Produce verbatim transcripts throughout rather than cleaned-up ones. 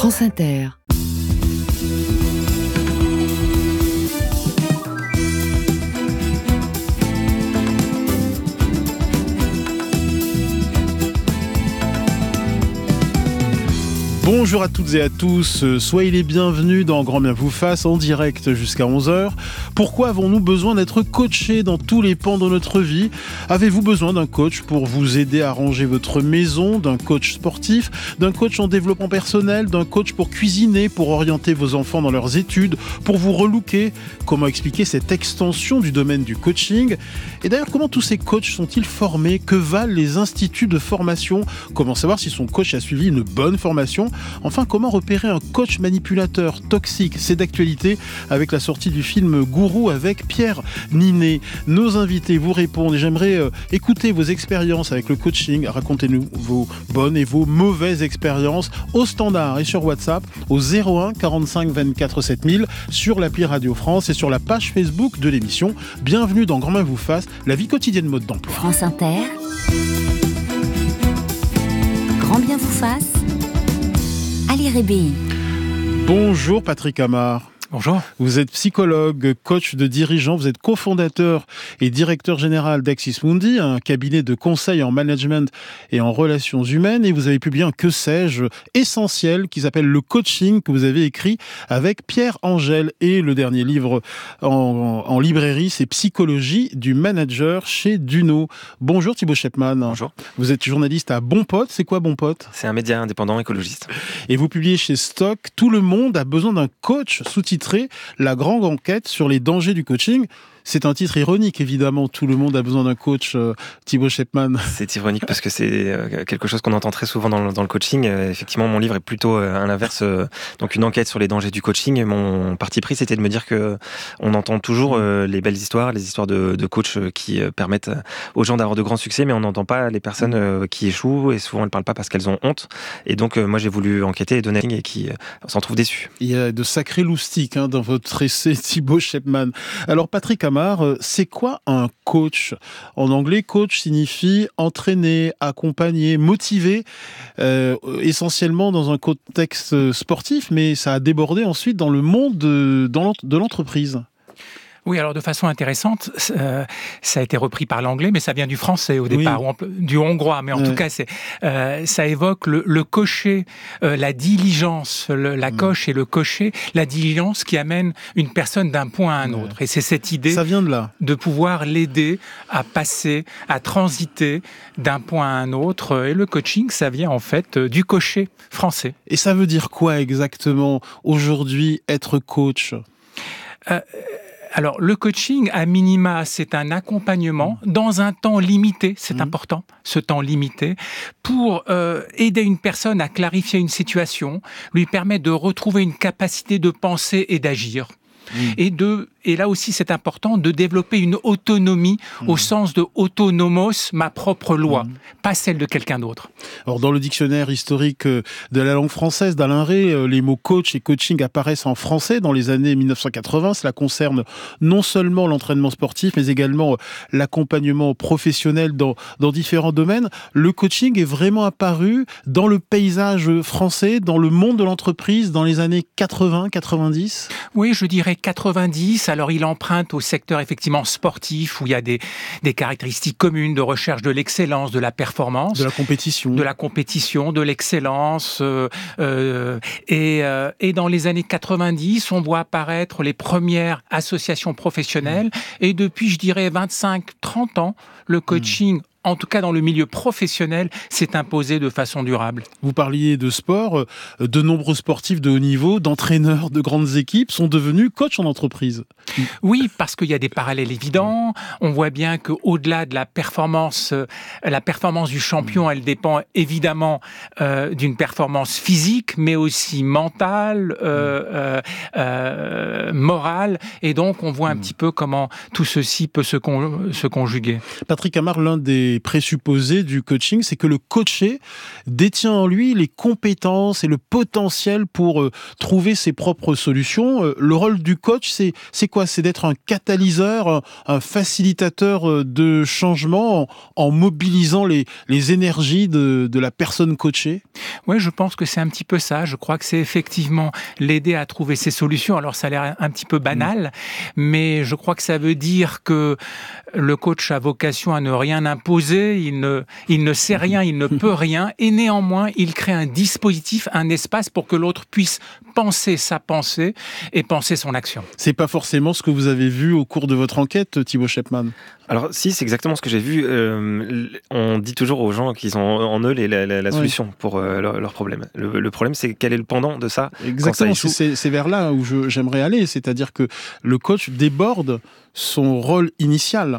France Inter. Bonjour à toutes et à tous, soyez les bienvenus dans Grand Bien vous fasse en direct jusqu'à onze heures. Pourquoi avons-nous besoin d'être coachés dans tous les pans de notre vie ? Avez-vous besoin d'un coach pour vous aider à ranger votre maison, d'un coach sportif, d'un coach en développement personnel, d'un coach pour cuisiner, pour orienter vos enfants dans leurs études, pour vous relooker ? Comment expliquer cette extension du domaine du coaching ? Et d'ailleurs, comment tous ces coachs sont-ils formés ? Que valent les instituts de formation ? Comment savoir si son coach a suivi une bonne formation ? Enfin, comment repérer un coach manipulateur toxique ? C'est d'actualité avec la sortie du film Gourou avec Pierre Ninet. Nos invités vous répondent et j'aimerais euh, écouter vos expériences avec le coaching. Racontez-nous vos bonnes et vos mauvaises expériences au standard et sur WhatsApp au zéro un quarante-cinq vingt-quatre sept mille sur l'appli Radio France et sur la page Facebook de l'émission. Bienvenue dans Grand Bien vous fasse, la vie quotidienne mode d'emploi. France Inter. Grand Bien vous fasse. Ali Rébéi. Bonjour Patrick Amar. Bonjour. Vous êtes psychologue, coach de dirigeants, vous êtes cofondateur et directeur général d'Axis Mundi, un cabinet de conseil en management et en relations humaines, et vous avez publié un que sais-je essentiel qui s'appelle Le Coaching, que vous avez écrit avec Pierre Angel, et le dernier livre en, en, en librairie, c'est Psychologie du manager chez Duno. Bonjour Thibaut Shepman. Bonjour. Vous êtes journaliste à Bon Pote. C'est quoi Bon Pote ? C'est un média indépendant écologiste. Et vous publiez chez Stock Tout le monde a besoin d'un coach, sous-titré La grande enquête sur les dangers du coaching. C'est un titre ironique, évidemment. Tout le monde a besoin d'un coach, euh, Thibaut Shepman. C'est ironique parce que c'est euh, quelque chose qu'on entend très souvent dans le, dans le coaching. Euh, effectivement, mon livre est plutôt euh, à l'inverse, euh, donc une enquête sur les dangers du coaching. Et mon parti pris, c'était de me dire que on entend toujours euh, les belles histoires, les histoires de, de coachs euh, qui euh, permettent aux gens d'avoir de grands succès, mais on n'entend pas les personnes euh, qui échouent, et souvent elles ne parlent pas parce qu'elles ont honte. Et donc, euh, moi, j'ai voulu enquêter et donner et qui euh, s'en trouvent déçus. Il y a de sacrés loustiques hein, dans votre essai, Thibaut Shepman. Alors, Patrick Amar, c'est quoi un coach ? En anglais, coach signifie entraîner, accompagner, motiver, euh, essentiellement dans un contexte sportif, mais ça a débordé ensuite dans le monde de, dans l'ent- de l'entreprise. Oui, alors de façon intéressante, euh, ça a été repris par l'anglais, mais ça vient du français au départ, oui. ou en, du hongrois. Mais en ouais. tout cas, c'est, euh, ça évoque le, le cocher, euh, la diligence, le, la coche et le cocher, la diligence qui amène une personne d'un point à un autre. Ouais. Et c'est cette idée ça vient de là. De pouvoir l'aider à passer, à transiter d'un point à un autre. Et le coaching, ça vient en fait du cocher français. Et ça veut dire quoi exactement aujourd'hui, être coach ? euh, Alors, le coaching, à minima, c'est un accompagnement dans un temps limité, c'est mmh. important, ce temps limité, pour euh, aider une personne à clarifier une situation, lui permettre de retrouver une capacité de penser et d'agir. Mmh. Et, de, et là aussi, c'est important de développer une autonomie mmh. au sens de autonomos, ma propre loi, mmh. pas celle de quelqu'un d'autre. Alors, dans le dictionnaire historique de la langue française d'Alain Rey, les mots coach et coaching apparaissent en français dans les années dix-neuf cent quatre-vingts. Cela concerne non seulement l'entraînement sportif, mais également l'accompagnement professionnel dans, dans différents domaines. Le coaching est vraiment apparu dans le paysage français, dans le monde de l'entreprise, dans les années quatre-vingts quatre-vingt-dix. Oui, je dirais quatre-vingt-dix, alors il emprunte au secteur effectivement sportif où il y a des, des caractéristiques communes de recherche de l'excellence, de la performance. De la compétition. De la compétition, de l'excellence. Euh, euh, et, euh, et dans les années quatre-vingt-dix, on voit apparaître les premières associations professionnelles. Mmh. Et depuis, je dirais, vingt-cinq trente ans, le coaching... Mmh. en tout cas dans le milieu professionnel, s'est imposé de façon durable. Vous parliez de sport, de nombreux sportifs de haut niveau, d'entraîneurs de grandes équipes sont devenus coachs en entreprise. Oui, parce qu'il y a des parallèles évidents. On voit bien qu'au-delà de la performance, la performance du champion, elle dépend évidemment euh, d'une performance physique, mais aussi mentale, euh, euh, euh, morale. Et donc, on voit un petit peu comment tout ceci peut se, con- se conjuguer. Patrick Amar, l'un des des présupposés du coaching, c'est que le coaché détient en lui les compétences et le potentiel pour euh, trouver ses propres solutions. Euh, le rôle du coach, c'est, c'est quoi ? C'est d'être un catalyseur, un, un facilitateur de changement en, en mobilisant les, les énergies de, de la personne coachée ? Oui, je pense que c'est un petit peu ça. Je crois que c'est effectivement l'aider à trouver ses solutions. Alors, ça a l'air un petit peu banal, mmh. mais je crois que ça veut dire que le coach a vocation à ne rien imposer, il ne, il ne sait rien, il ne peut rien, et néanmoins, il crée un dispositif, un espace pour que l'autre puisse penser sa pensée et penser son action. C'est pas forcément ce que vous avez vu au cours de votre enquête, Thibaut Shepman. Alors si, c'est exactement ce que j'ai vu. Euh, on dit toujours aux gens qu'ils ont en eux les, la, la, la solution oui. pour euh, leur, leur problème. Le, le problème, c'est quel est le pendant de ça. Exactement, ça c'est, c'est vers là où je, j'aimerais aller. C'est-à-dire que le coach déborde son rôle initial.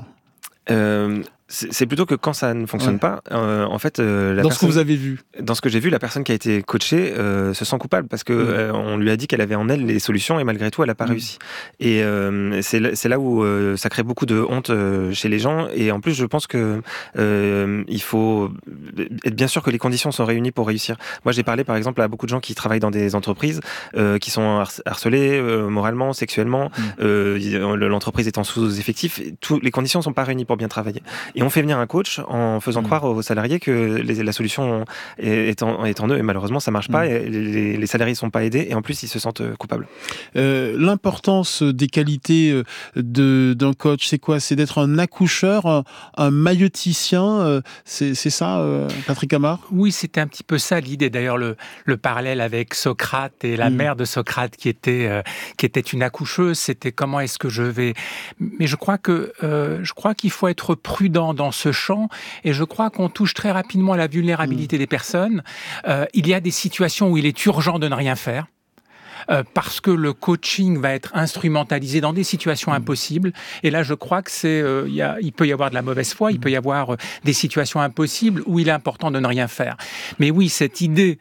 Euh, c'est plutôt que quand ça ne fonctionne ouais. pas, euh, en fait... Euh, la dans personne, ce que vous avez vu Dans ce que j'ai vu, la personne qui a été coachée euh, se sent coupable parce qu'on mmh. euh, lui a dit qu'elle avait en elle les solutions et malgré tout, elle n'a pas mmh. réussi. Et euh, c'est, c'est là où euh, ça crée beaucoup de honte euh, chez les gens. Et en plus, je pense qu'il euh, faut être bien sûr que les conditions sont réunies pour réussir. Moi, j'ai parlé par exemple à beaucoup de gens qui travaillent dans des entreprises euh, qui sont harcelés euh, moralement, sexuellement, mmh. euh, l'entreprise étant sous-effectif. Tout, les conditions ne sont pas réunies pour bien travailler. Et on fait venir un coach en faisant mmh. croire aux salariés que les, la solution est en, est en eux, et malheureusement ça marche mmh. pas, et les, les salariés sont pas aidés, et en plus ils se sentent coupables. Euh, l'importance des qualités de, d'un coach, c'est quoi ? C'est d'être un accoucheur, un, un maïeuticien, c'est, c'est ça, Patrick Amard ? Oui, c'était un petit peu ça l'idée. D'ailleurs, le, le parallèle avec Socrate et la mmh. mère de Socrate qui était, euh, qui était une accoucheuse, c'était comment est-ce que je vais... Mais je crois que euh, je crois qu'il faut être prudent dans ce champ, et je crois qu'on touche très rapidement à la vulnérabilité mmh. des personnes. Euh, il y a des situations où il est urgent de ne rien faire. Euh, parce que le coaching va être instrumentalisé dans des situations mmh. impossibles. Et là, je crois que c'est, euh, y a, il peut y avoir de la mauvaise foi, mmh. il peut y avoir euh, des situations impossibles où il est important de ne rien faire. Mais oui, cette idée,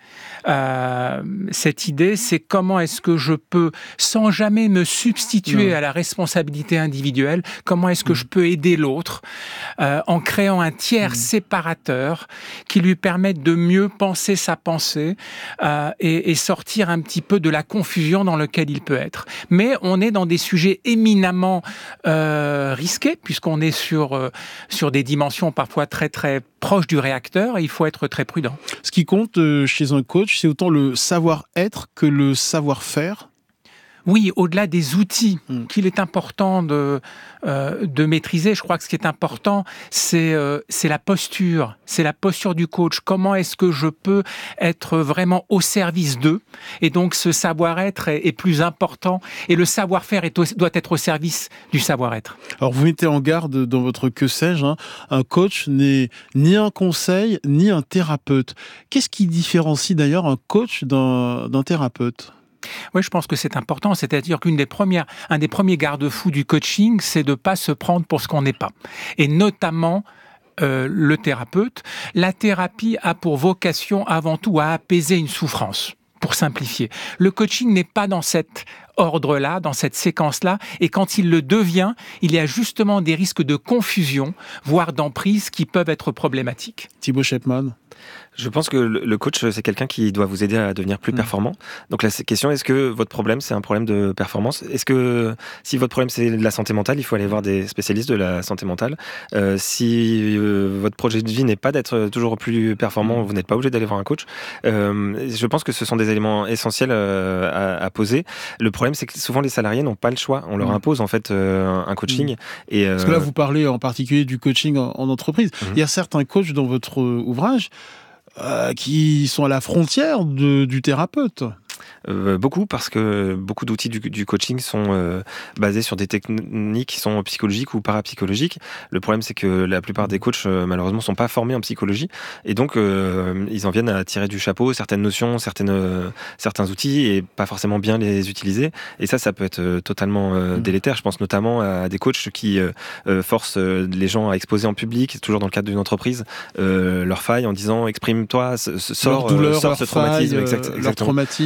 euh, cette idée, c'est comment est-ce que je peux, sans jamais me substituer mmh. à la responsabilité individuelle, comment est-ce que mmh. je peux aider l'autre euh, en créant un tiers mmh. séparateur qui lui permette de mieux penser sa pensée euh, et, et sortir un petit peu de la confusion dans lequel il peut être. Mais on est dans des sujets éminemment euh, risqués, puisqu'on est sur, euh, sur des dimensions parfois très très proches du réacteur, et il faut être très prudent. Ce qui compte euh, chez un coach, c'est autant le savoir-être que le savoir-faire. Oui, au-delà des outils mmh. qu'il est important de, euh, de maîtriser, je crois que ce qui est important, c'est, euh, c'est la posture, c'est la posture du coach. Comment est-ce que je peux être vraiment au service d'eux ? Et donc, ce savoir-être est, est plus important, et le savoir-faire est au, doit être au service du savoir-être. Alors, vous mettez en garde dans votre que sais-je, hein, un coach n'est ni un conseil, ni un thérapeute. Qu'est-ce qui différencie d'ailleurs un coach d'un, d'un thérapeute ? Oui, je pense que c'est important. C'est-à-dire qu'une des premières, un des premiers garde-fous du coaching, c'est de ne pas se prendre pour ce qu'on n'est pas. Et notamment, euh, le thérapeute. La thérapie a pour vocation avant tout à apaiser une souffrance, pour simplifier. Le coaching n'est pas dans cet ordre-là, dans cette séquence-là, et quand il le devient, il y a justement des risques de confusion, voire d'emprise, qui peuvent être problématiques. Thibaut Shepman ? Je pense que le coach, c'est quelqu'un qui doit vous aider à devenir plus mmh. performant. Donc la question, est-ce que votre problème, c'est un problème de performance ? Est-ce que si votre problème, c'est de la santé mentale, il faut aller voir des spécialistes de la santé mentale. Euh, si euh, votre projet de vie n'est pas d'être toujours plus performant, vous n'êtes pas obligé d'aller voir un coach. Euh, je pense que ce sont des éléments essentiels euh, à, à poser. Le problème, c'est que souvent, les salariés n'ont pas le choix. On leur mmh. impose, en fait, euh, un coaching. Mmh. Et, euh... Parce que là, vous parlez en particulier du coaching en, en entreprise. Mmh. Il y a certains coachs dans votre ouvrage Euh, qui sont à la frontière de, du thérapeute. Euh, beaucoup, parce que beaucoup d'outils du, du coaching sont euh, basés sur des techniques qui sont psychologiques ou parapsychologiques. Le problème, c'est que la plupart des coachs, euh, malheureusement, sont pas formés en psychologie, et donc euh, ils en viennent à tirer du chapeau certaines notions, certaines, euh, certains outils, et pas forcément bien les utiliser. Et ça, ça peut être euh, totalement euh, délétère. Je pense notamment à des coachs qui euh, euh, forcent euh, les gens à exposer en public, toujours dans le cadre d'une entreprise, euh, leurs failles, en disant « exprime-toi, sors, leur douleur, euh, sors leur ce traumatisme. faille, exact, » leur traumatisme. Et sauf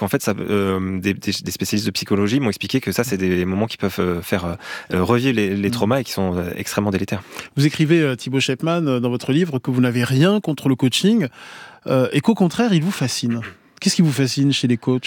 qu'en fait, ça, euh, des, des, des spécialistes de psychologie m'ont expliqué que ça, c'est des moments qui peuvent euh, faire euh, revivre les, les traumas et qui sont euh, extrêmement délétères. Vous écrivez, euh, Thibaut Shepman, euh, dans votre livre, que vous n'avez rien contre le coaching euh, et qu'au contraire, il vous fascine. Qu'est-ce qui vous fascine chez les coachs ?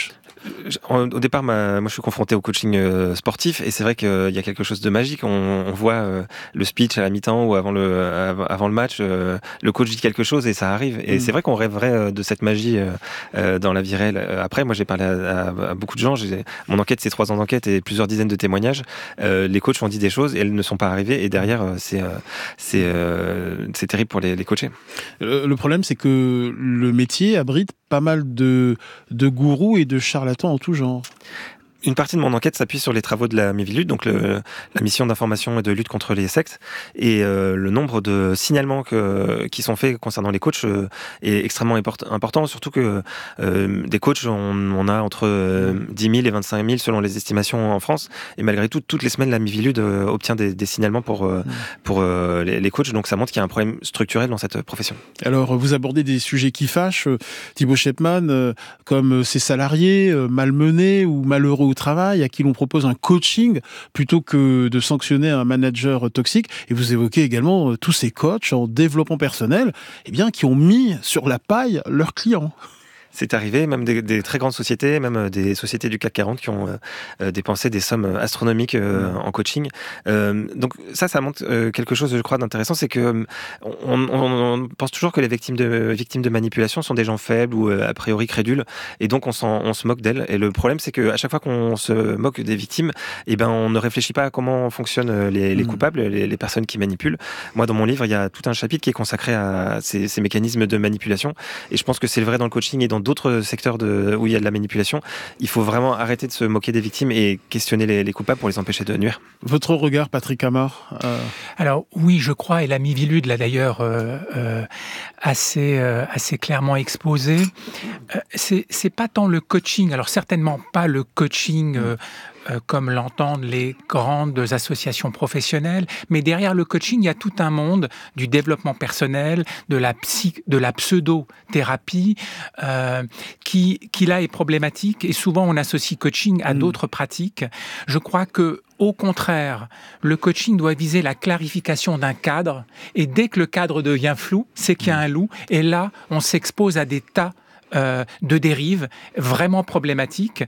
Au départ, ma, moi je suis confronté au coaching euh, sportif et c'est vrai qu'il y a quelque chose de magique. On, on voit euh, le speech à la mi-temps ou avant le, avant le match, euh, le coach dit quelque chose et ça arrive. Et mmh. c'est vrai qu'on rêverait de cette magie euh, dans la vie réelle. Après, moi j'ai parlé à, à, à beaucoup de gens. J'ai, mon enquête, c'est trois ans d'enquête et plusieurs dizaines de témoignages. Euh, les coachs ont dit des choses et elles ne sont pas arrivées. Et derrière, c'est, c'est, euh, c'est terrible pour les, les coachés. Le, le problème, c'est que le métier abrite pas mal de, de gourous et de charlatans en tout genre. Une partie de mon enquête s'appuie sur les travaux de la Miviludes, donc le, la mission d'information et de lutte contre les sectes. Et euh, le nombre de signalements que, qui sont faits concernant les coachs euh, est extrêmement important, surtout que euh, des coachs, on, on a entre euh, dix mille et vingt-cinq mille selon les estimations en France. Et malgré tout, toutes les semaines, la Miviludes euh, obtient des, des signalements pour, euh, pour euh, les, les coachs. Donc ça montre qu'il y a un problème structurel dans cette profession. Alors, vous abordez des sujets qui fâchent, euh, Thibaut Shepman, euh, comme ces salariés euh, malmenés ou malheureux au travail, à qui l'on propose un coaching plutôt que de sanctionner un manager toxique. Et vous évoquez également euh, tous ces coachs en développement personnel, eh bien, qui ont mis sur la paille leurs clients. C'est arrivé, même des, des très grandes sociétés, même des sociétés du C A C quarante qui ont euh, dépensé des sommes astronomiques euh, en coaching. Euh, donc ça, ça montre euh, quelque chose, je crois, d'intéressant, c'est que on, on, on pense toujours que les victimes de, victimes de manipulation sont des gens faibles ou euh, a priori crédules, et donc on, s'en, on se moque d'elles. Et le problème, c'est qu'à chaque fois qu'on se moque des victimes, eh ben, on ne réfléchit pas à comment fonctionnent les, les coupables, les, les personnes qui manipulent. Moi, dans mon livre, il y a tout un chapitre qui est consacré à ces, ces mécanismes de manipulation, et je pense que c'est vrai dans le coaching et dans d'autres secteurs de, où il y a de la manipulation. Il faut vraiment arrêter de se moquer des victimes et questionner les, les coupables pour les empêcher de nuire. Votre regard, Patrick Amar euh... Alors oui, je crois, et la Miviludes l'a d'ailleurs euh, euh, assez, euh, assez clairement exposé. Euh, c'est, c'est pas tant le coaching, alors certainement pas le coaching euh, Euh, comme l'entendent les grandes associations professionnelles, mais derrière le coaching, il y a tout un monde du développement personnel, de la, psy, de la pseudo-thérapie, euh, qui, qui là est problématique, et souvent on associe coaching à mmh. d'autres pratiques. Je crois que au contraire, le coaching doit viser la clarification d'un cadre, et dès que le cadre devient flou, c'est qu'il y a un loup, et là, on s'expose à des tas euh, de dérives vraiment problématiques.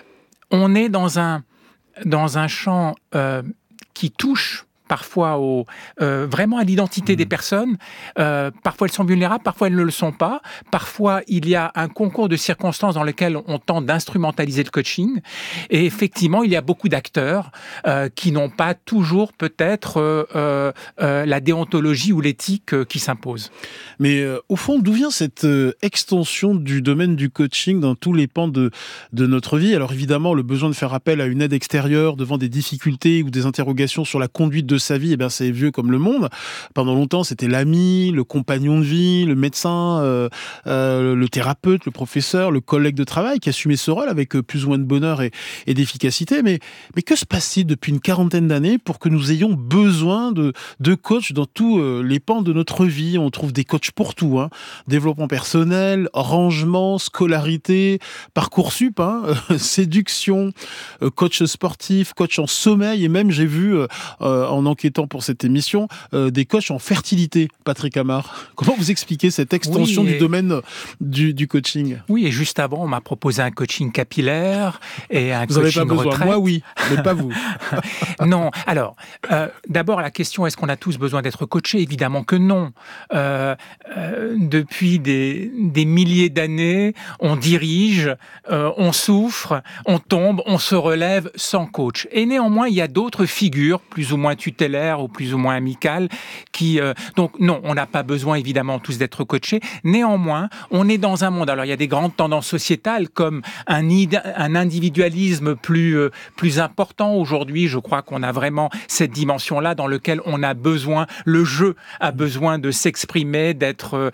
On est dans un, dans un champ euh, qui touche parfois au, euh, vraiment à l'identité mmh. des personnes. Euh, parfois, elles sont vulnérables, parfois, elles ne le sont pas. Parfois, il y a un concours de circonstances dans lequel on tente d'instrumentaliser le coaching. Et effectivement, il y a beaucoup d'acteurs euh, qui n'ont pas toujours peut-être euh, euh, la déontologie ou l'éthique euh, qui s'impose. Mais euh, au fond, d'où vient cette euh, extension du domaine du coaching dans tous les pans de, de notre vie ? Alors évidemment, le besoin de faire appel à une aide extérieure devant des difficultés ou des interrogations sur la conduite de sa vie, eh bien, c'est vieux comme le monde. Pendant longtemps, c'était l'ami, le compagnon de vie, le médecin, euh, euh, le thérapeute, le professeur, le collègue de travail qui assumait ce rôle avec plus ou moins de bonheur et, et d'efficacité. Mais, mais que se passe-t-il depuis une quarantaine d'années pour que nous ayons besoin de, de coachs dans tous euh, les pans de notre vie ? On trouve des coachs pour tout, hein. Développement personnel, rangement, scolarité, Parcoursup, hein, euh, séduction, euh, coach sportif, coach en sommeil, et même j'ai vu euh, en enquêtant pour cette émission, euh, des coachs en fertilité, Patrick Amar. Comment vous expliquez cette extension oui, et... du domaine du, du coaching ? Oui, et juste avant, on m'a proposé un coaching capillaire et un vous coaching avez pas besoin. retraite. Moi, oui, mais pas vous. Non. Alors, euh, d'abord, la question, est-ce qu'on a tous besoin d'être coachés ? Évidemment que non. Euh, euh, depuis des, des milliers d'années, on dirige, euh, on souffre, on tombe, on se relève sans coach. Et néanmoins, il y a d'autres figures, plus ou moins tutélaire ou plus ou moins amical, qui euh, donc non, on n'a pas besoin évidemment tous d'être coachés. Néanmoins, on est dans un monde. Alors il y a des grandes tendances sociétales comme un, un individualisme plus euh, plus important aujourd'hui. Je crois qu'on a vraiment cette dimension-là dans laquelle on a besoin. Le jeu a besoin de s'exprimer, d'être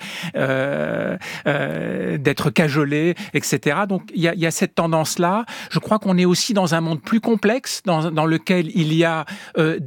euh, euh, d'être cajolé, et cetera. Donc il y a, il y a cette tendance-là. Je crois qu'on est aussi dans un monde plus complexe, dans dans lequel il y a euh, des choix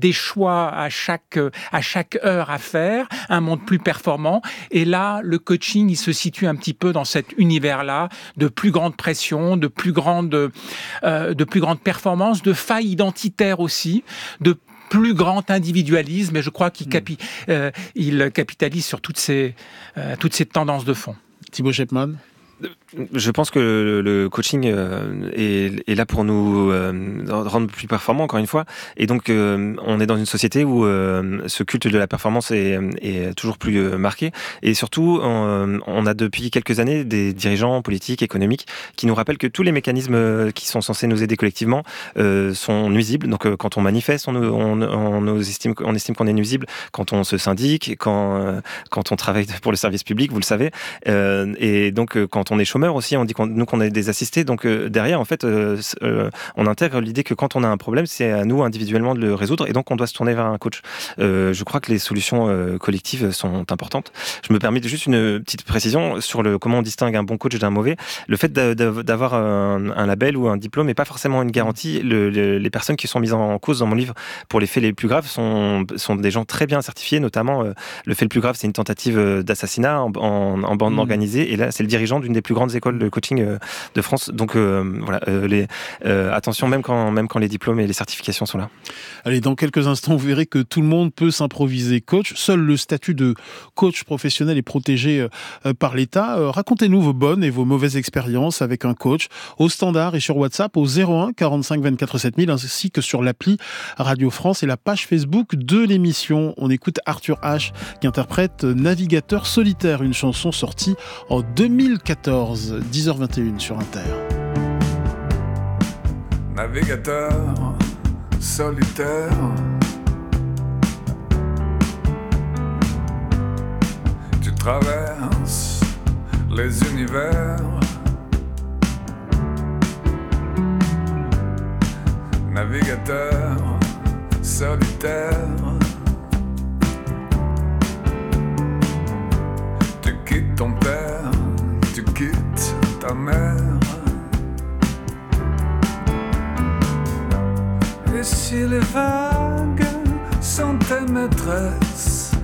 choix à chaque, à chaque heure à faire, un monde plus performant. Et là, le coaching, il se situe un petit peu dans cet univers-là de plus grande pression, de plus grande, euh, de plus grande performance, de failles identitaires aussi, de plus grand individualisme. Et je crois qu'il capi- euh, il capitalise sur toutes ces, euh, toutes ces tendances de fond. Thibaut Shepman. Je pense que le coaching est, est là pour nous rendre plus performants, encore une fois. Et donc, on est dans une société où ce culte de la performance est, est toujours plus marqué. Et surtout, on, on a depuis quelques années des dirigeants politiques, économiques, qui nous rappellent que tous les mécanismes qui sont censés nous aider collectivement euh, sont nuisibles. Donc, quand on manifeste, on, on, on, on estime, on estime qu'on est nuisible. Quand on se syndique, quand, quand on travaille pour le service public, vous le savez. Euh, et donc, quand on est chômeur aussi, on dit qu'on, nous qu'on est des assistés, donc euh, derrière en fait euh, euh, on intègre l'idée que quand on a un problème, c'est à nous individuellement de le résoudre et donc on doit se tourner vers un coach. Euh, je crois que les solutions euh, collectives sont importantes. Je me permets de juste une petite précision sur le comment on distingue un bon coach d'un mauvais. Le fait d'avoir un, un label ou un diplôme n'est pas forcément une garantie. Le, le, les personnes qui sont mises en cause dans mon livre pour les faits les plus graves sont, sont des gens très bien certifiés, notamment euh, le fait le plus grave, c'est une tentative d'assassinat en, en, en bande mmh. organisée, et là c'est le dirigeant d'une des plus grandes écoles de coaching de France. Donc euh, voilà, euh, les, euh, attention même quand, même quand les diplômes et les certifications sont là. Allez, dans quelques instants, vous verrez que tout le monde peut s'improviser coach. Seul le statut de coach professionnel est protégé euh, par l'État. Euh, racontez-nous vos bonnes et vos mauvaises expériences avec un coach au standard et sur WhatsApp au zéro un quarante-cinq vingt-quatre sept mille ainsi que sur l'appli Radio France et la page Facebook de l'émission. On écoute Arthur H qui interprète Navigateur solitaire, une chanson sortie en deux mille quatorze. dix heures vingt et une sur Inter. Navigateur solitaire, tu traverses les univers. Navigateur solitaire, tu quittes ton père, tu quittes ta mère. Et si les vagues sont tes maîtresses,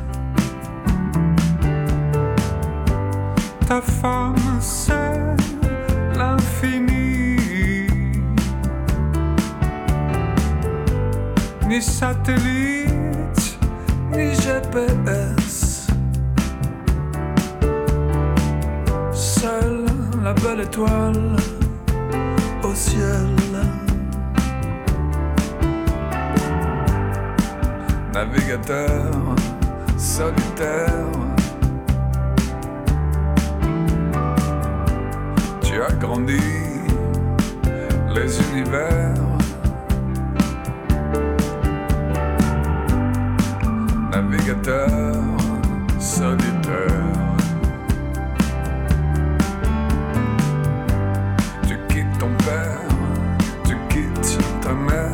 ta femme c'est l'infini. Ni satellite, ni G P S, seule la belle étoile au ciel. Navigateur solitaire, tu as grandi les univers. Navigateur solitaire, tu quittes ton père, tu quittes ta mère.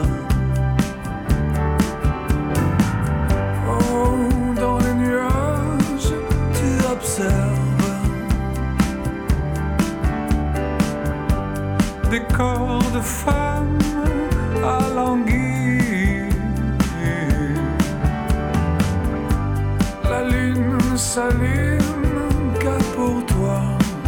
Oh, dans les nuages, tu observes des corps de femmes alanguis. La lune s'allume qu'à pour toi,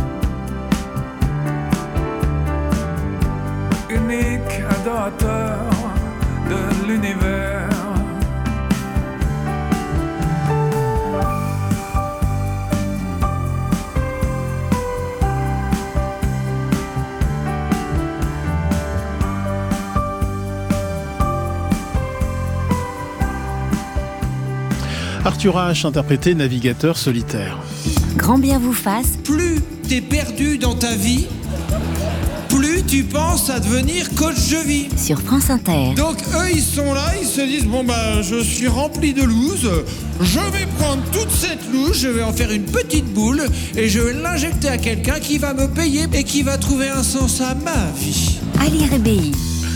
unique adorateur de l'univers. Arthur H interprété Navigateur solitaire. Grand bien vous fasse. Plus t'es perdu dans ta vie, plus tu penses à devenir coach de vie. Sur France Inter. Donc eux ils sont là, ils se disent bon bah je suis rempli de loose, je vais prendre toute cette loose, je vais en faire une petite boule et je vais l'injecter à quelqu'un qui va me payer et qui va trouver un sens à ma vie. Ali Rébéi.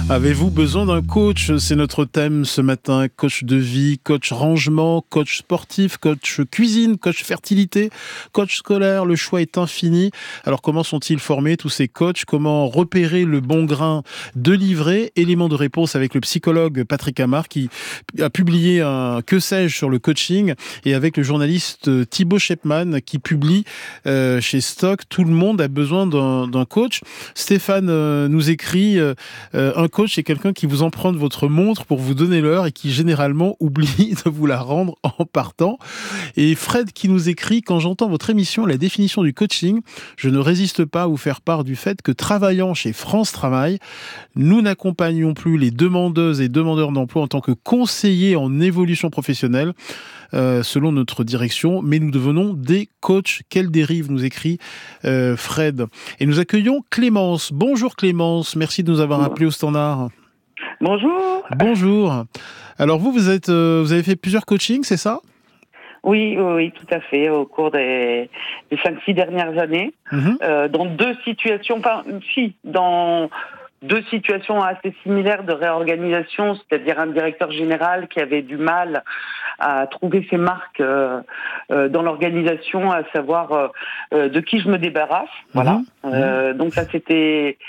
Avez-vous besoin d'un coach? C'est notre thème ce matin. Coach de vie, coach rangement, coach sportif, coach cuisine, coach fertilité, coach scolaire. Le choix est infini. Alors comment sont-ils formés tous ces coachs? Comment repérer le bon grain de livret? Élément de réponse avec le psychologue Patrick Amar qui a publié un Que sais-je sur le coaching, et avec le journaliste Thibaut Shepman qui publie euh, chez Stock Tout le monde a besoin d'un, d'un coach. Stéphane euh, nous écrit euh, un coach, c'est quelqu'un qui vous emprunte votre montre pour vous donner l'heure et qui généralement oublie de vous la rendre en partant. Et Fred qui nous écrit: quand j'entends votre émission, la définition du coaching, je ne résiste pas à vous faire part du fait que travaillant chez France Travail, nous n'accompagnons plus les demandeuses et demandeurs d'emploi en tant que conseillers en évolution professionnelle, euh, selon notre direction, mais nous devenons des coachs. Quelle dérive, nous écrit euh, Fred. Et nous accueillons Clémence. Bonjour Clémence, merci de nous avoir appelé au standard. Bonjour. Bonjour. Alors vous, vous êtes, euh, vous avez fait plusieurs coachings, c'est ça? Oui, oui, oui, tout à fait, au cours des, des cinq six dernières années, mmh. euh, dans deux situations, enfin, si, dans deux situations assez similaires de réorganisation, c'est-à-dire un directeur général qui avait du mal à trouver ses marques euh, euh, dans l'organisation, à savoir euh, de qui je me débarrasse, mmh. voilà. Euh, donc ça, c'était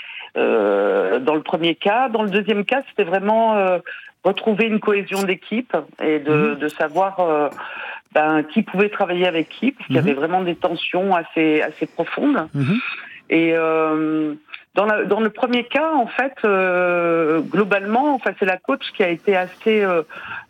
euh, dans le premier cas. Dans le deuxième cas, c'était vraiment euh, retrouver une cohésion d'équipe et de, mmh. de savoir euh, ben, qui pouvait travailler avec qui, parce qu'il mmh. y avait vraiment des tensions assez, assez profondes. Mmh. Et euh, dans, la, dans le premier cas, en fait, euh, globalement, enfin, c'est la coach qui a été assez euh,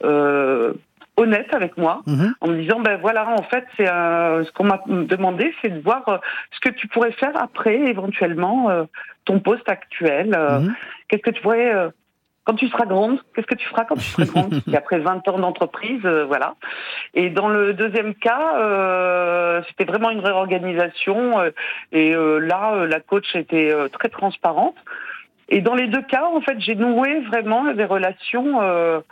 euh, honnête avec moi, mmh. en me disant, ben voilà, en fait, c'est euh, ce qu'on m'a demandé, c'est de voir euh, ce que tu pourrais faire après, éventuellement, euh, ton poste actuel. Euh, mmh. Qu'est-ce que tu pourrais... Euh, Quand tu seras grande, qu'est-ce que tu feras quand tu seras grande? Et après vingt ans d'entreprise, euh, voilà. Et dans le deuxième cas, euh, c'était vraiment une réorganisation. Euh, et euh, là, euh, la coach était euh, très transparente. Et dans les deux cas, en fait, j'ai noué vraiment des relations, euh,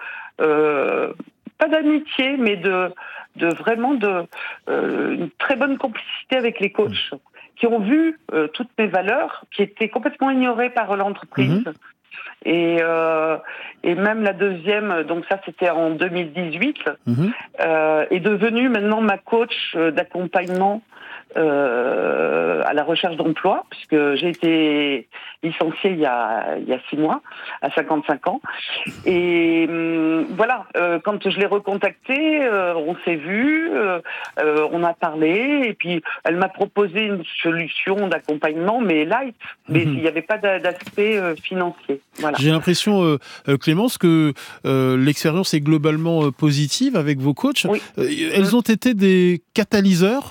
euh, pas d'amitié, mais de, de vraiment de euh, une très bonne complicité avec les coachs, qui ont vu euh, toutes mes valeurs, qui étaient complètement ignorées par l'entreprise. Mmh. Et, euh, et même la deuxième, donc ça c'était en deux mille dix-huit, mmh. euh, est devenue maintenant ma coach d'accompagnement euh, à la recherche d'emploi, puisque j'ai été licenciée il y a, il y a six mois, à cinquante-cinq ans. Et euh, voilà, euh, quand je l'ai recontactée, euh, on s'est vu, euh, euh, on a parlé, et puis elle m'a proposé une solution d'accompagnement, mais light, mais mmh. il n'y avait pas d'aspect euh, financier. Voilà. J'ai l'impression, euh, Clémence, que euh, l'expérience est globalement euh, positive avec vos coachs. Oui. Euh, elles ont été des catalyseurs?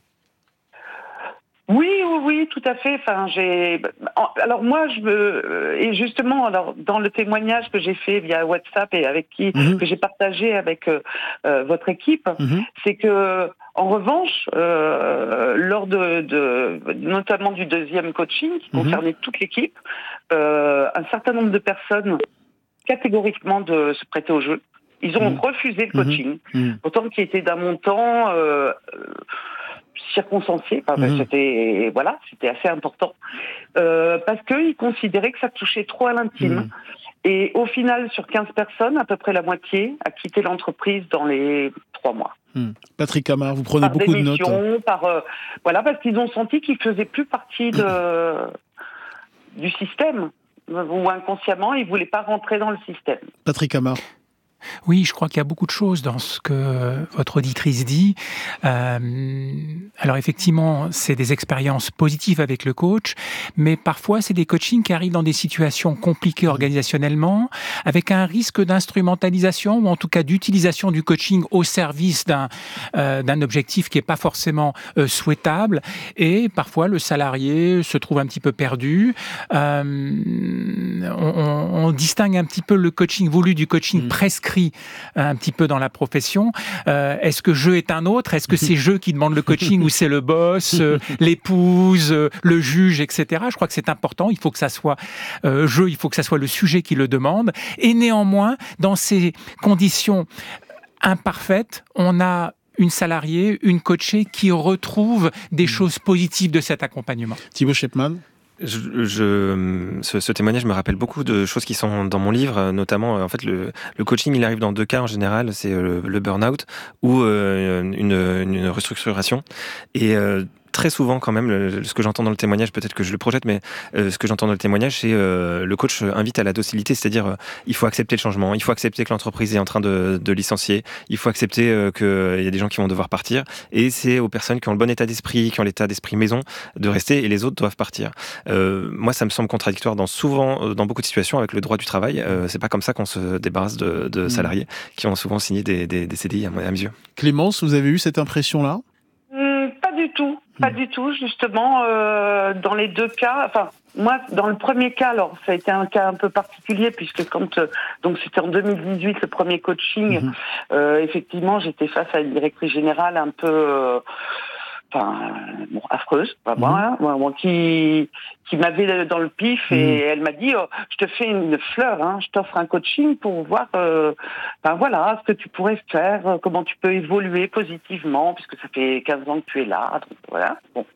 Oui, oui, oui, tout à fait. Enfin, j'ai. Alors moi, je me et justement, alors dans le témoignage que j'ai fait via WhatsApp et avec qui mmh. que j'ai partagé avec euh, votre équipe, mmh. c'est que en revanche, euh, lors de, de notamment du deuxième coaching qui mmh. concernait toute l'équipe, euh, un certain nombre de personnes catégoriquement de se prêter au jeu. Ils ont mmh. refusé le coaching, mmh. pourtant qui était d'un montant euh, circonstancié, enfin, mmh. c'était voilà, c'était assez important, euh, parce qu'ils considéraient que ça touchait trop à l'intime. Mmh. Et au final, sur quinze personnes, à peu près la moitié a quitté l'entreprise dans les trois mois. Mmh. Patrick Amar, vous prenez par beaucoup de notes. Par euh, voilà, parce qu'ils ont senti qu'ils faisaient plus partie de du système, ou inconsciemment, ils voulaient pas rentrer dans le système. Patrick Amar. Oui, je crois qu'il y a beaucoup de choses dans ce que votre auditrice dit. Euh, alors effectivement, c'est des expériences positives avec le coach, mais parfois c'est des coachings qui arrivent dans des situations compliquées organisationnellement, avec un risque d'instrumentalisation ou en tout cas d'utilisation du coaching au service d'un euh, d'un objectif qui est pas forcément euh, souhaitable. Et parfois le salarié se trouve un petit peu perdu. Euh, on, on, on distingue un petit peu le coaching voulu du coaching mmh. prescrit un petit peu dans la profession. Euh, est-ce que je est un autre? Est-ce que c'est je qui demande le coaching ou c'est le boss, euh, l'épouse, euh, le juge, et cetera. Je crois que c'est important. Il faut que ça soit euh, je, il faut que ça soit le sujet qui le demande. Et néanmoins, dans ces conditions imparfaites, on a une salariée, une coachée qui retrouve des choses positives de cet accompagnement. Thibaut Shepman. Je, je, ce, ce témoignage me rappelle beaucoup de choses qui sont dans mon livre, notamment en fait le, le coaching, il arrive dans deux cas en général, c'est le, le burn-out ou euh, une, une restructuration. Et euh, très souvent quand même, le, ce que j'entends dans le témoignage, peut-être que je le projette, mais euh, ce que j'entends dans le témoignage, c'est euh, le coach invite à la docilité, c'est-à-dire euh, il faut accepter le changement, il faut accepter que l'entreprise est en train de, de licencier, il faut accepter euh, qu'il y a des gens qui vont devoir partir, et c'est aux personnes qui ont le bon état d'esprit, qui ont l'état d'esprit maison, de rester, et les autres doivent partir. Euh, moi, ça me semble contradictoire dans souvent, dans beaucoup de situations avec le droit du travail. Euh, c'est pas comme ça qu'on se débarrasse de, de salariés qui ont souvent signé des, des, des C D I à mes yeux. Clémence, vous avez eu cette impression-là ? Hum, Pas du tout. Pas du tout, justement, euh, dans les deux cas, enfin, moi, dans le premier cas, alors, ça a été un cas un peu particulier, puisque quand, euh, donc c'était en deux mille dix-huit, le premier coaching, mmh. euh, effectivement, j'étais face à une directrice générale un peu, euh, enfin, bon, affreuse, pas moi, mmh. hein, moi, qui, qui m'avait dans le pif, et mmh. elle m'a dit, oh, je te fais une fleur, hein, je t'offre un coaching pour voir, euh, ben voilà, ce que tu pourrais faire, comment tu peux évoluer positivement, puisque ça fait quinze ans que tu es là, donc voilà, bon.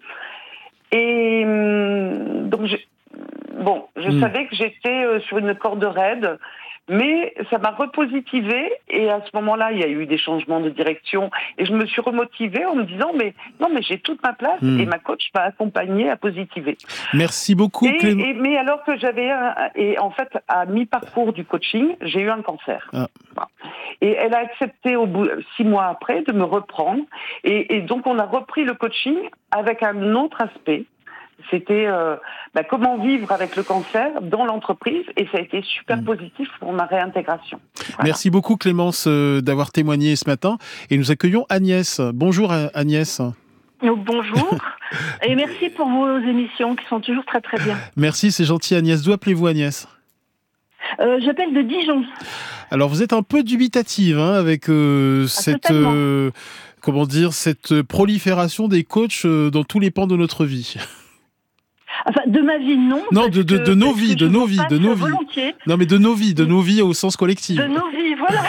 Et donc, je, bon, je mmh. savais que j'étais euh, sur une corde raide, mais ça m'a repositivé, et à ce moment-là, il y a eu des changements de direction, et je me suis remotivée en me disant, mais non, mais j'ai toute ma place, mmh. et ma coach m'a accompagnée à positiver. Merci beaucoup, et, Clément. Et, mais alors que j'avais, un, et en fait, à mi-parcours du coaching, j'ai eu un cancer. Ah. Voilà. Et elle a accepté, au bout, six mois après, de me reprendre, et, et donc on a repris le coaching avec un autre aspect. C'était euh, bah, comment vivre avec le cancer dans l'entreprise, et ça a été super mmh. positif pour ma réintégration. Voilà. Merci beaucoup Clémence euh, d'avoir témoigné ce matin, et nous accueillons Agnès. Bonjour Agnès. Bonjour et merci pour vos émissions qui sont toujours très très bien. Merci, c'est gentil Agnès. D'où appelez-vous Agnès ? euh, J'appelle de Dijon. Alors vous êtes un peu dubitative hein, avec euh, ah, cette euh, comment dire cette prolifération des coachs euh, dans tous les pans de notre vie. Enfin, de ma vie, non. Non, de, de, de nos vies, de nos vies, de nos vies. Non, mais de nos vies, de nos vies au sens collectif. De nos vies, voilà.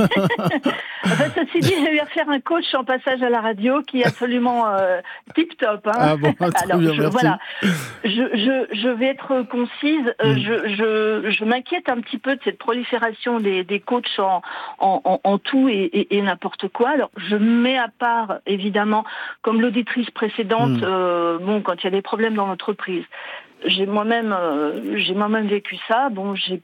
Enfin, ceci dit, j'ai eu à faire un coach en passage à la radio qui est absolument euh, tip-top. Hein. Ah bon, très Alors, bien, je, merci. Voilà, je, je, je vais être concise. Euh, mm. Je, je, je m'inquiète un petit peu de cette prolifération des, des coachs en, en, en, en tout et, et, et n'importe quoi. Alors, je mets à part, évidemment, comme l'auditrice précédente, mm. euh, bon, quand il y a des problèmes dans l'entreprise, j'ai moi-même, euh, j'ai moi-même vécu ça. Bon, j'ai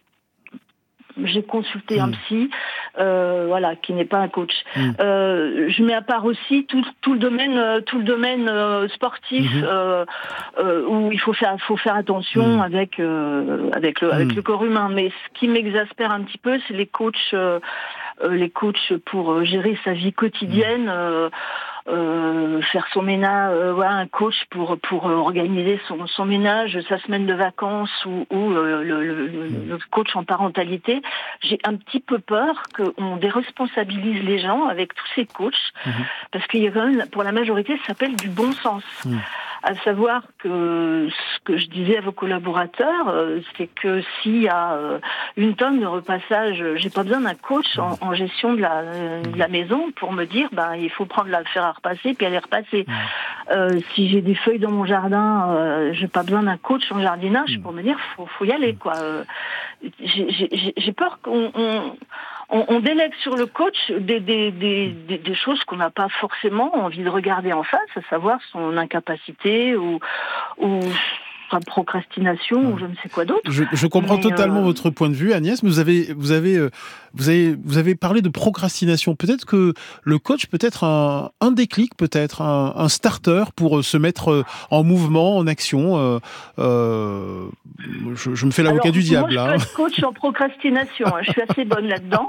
J'ai consulté mmh. un psy, euh, voilà, qui n'est pas un coach. Mmh. Euh, je mets à part aussi tout, tout le domaine, tout le domaine euh, sportif mmh. euh, euh, où il faut faire, faut faire attention mmh. avec euh, avec le avec mmh. le corps humain. Mais ce qui m'exaspère un petit peu, c'est les coachs, euh, les coachs pour gérer sa vie quotidienne. Mmh. Euh, Euh, faire son ménage, euh, voilà, un coach pour pour euh, organiser son, son ménage, sa semaine de vacances ou, ou euh, le, le, le coach en parentalité. J'ai un petit peu peur qu'on déresponsabilise les gens avec tous ces coachs, mmh. parce qu'il y a quand même, pour la majorité, ça s'appelle du bon sens. Mmh. À savoir que ce que je disais à vos collaborateurs, euh, c'est que s'il y a euh, une tonne de repassage, j'ai pas besoin d'un coach en, en gestion de la, de la maison pour me dire, ben il faut prendre la fer à repasser puis aller repasser. Euh, si j'ai des feuilles dans mon jardin, euh, j'ai pas besoin d'un coach en jardinage pour me dire, faut, faut y aller quoi. Euh, j'ai, j'ai, j'ai peur qu'on on, on, on délègue sur le coach des, des, des, des, des choses qu'on n'a pas forcément envie de regarder en face, à savoir son incapacité ou, ou sa procrastination mmh. ou je ne sais quoi d'autre. Je, je comprends mais totalement euh... votre point de vue, Agnès, mais vous avez, vous avez, vous avez, vous avez parlé de procrastination. Peut-être que le coach peut être un, un déclic, peut-être un, un starter pour se mettre en mouvement, en action. Euh, euh, je, je me fais l'avocat Alors, du diable. Moi, là. je peux être coach en procrastination. Hein. Je suis assez bonne là-dedans.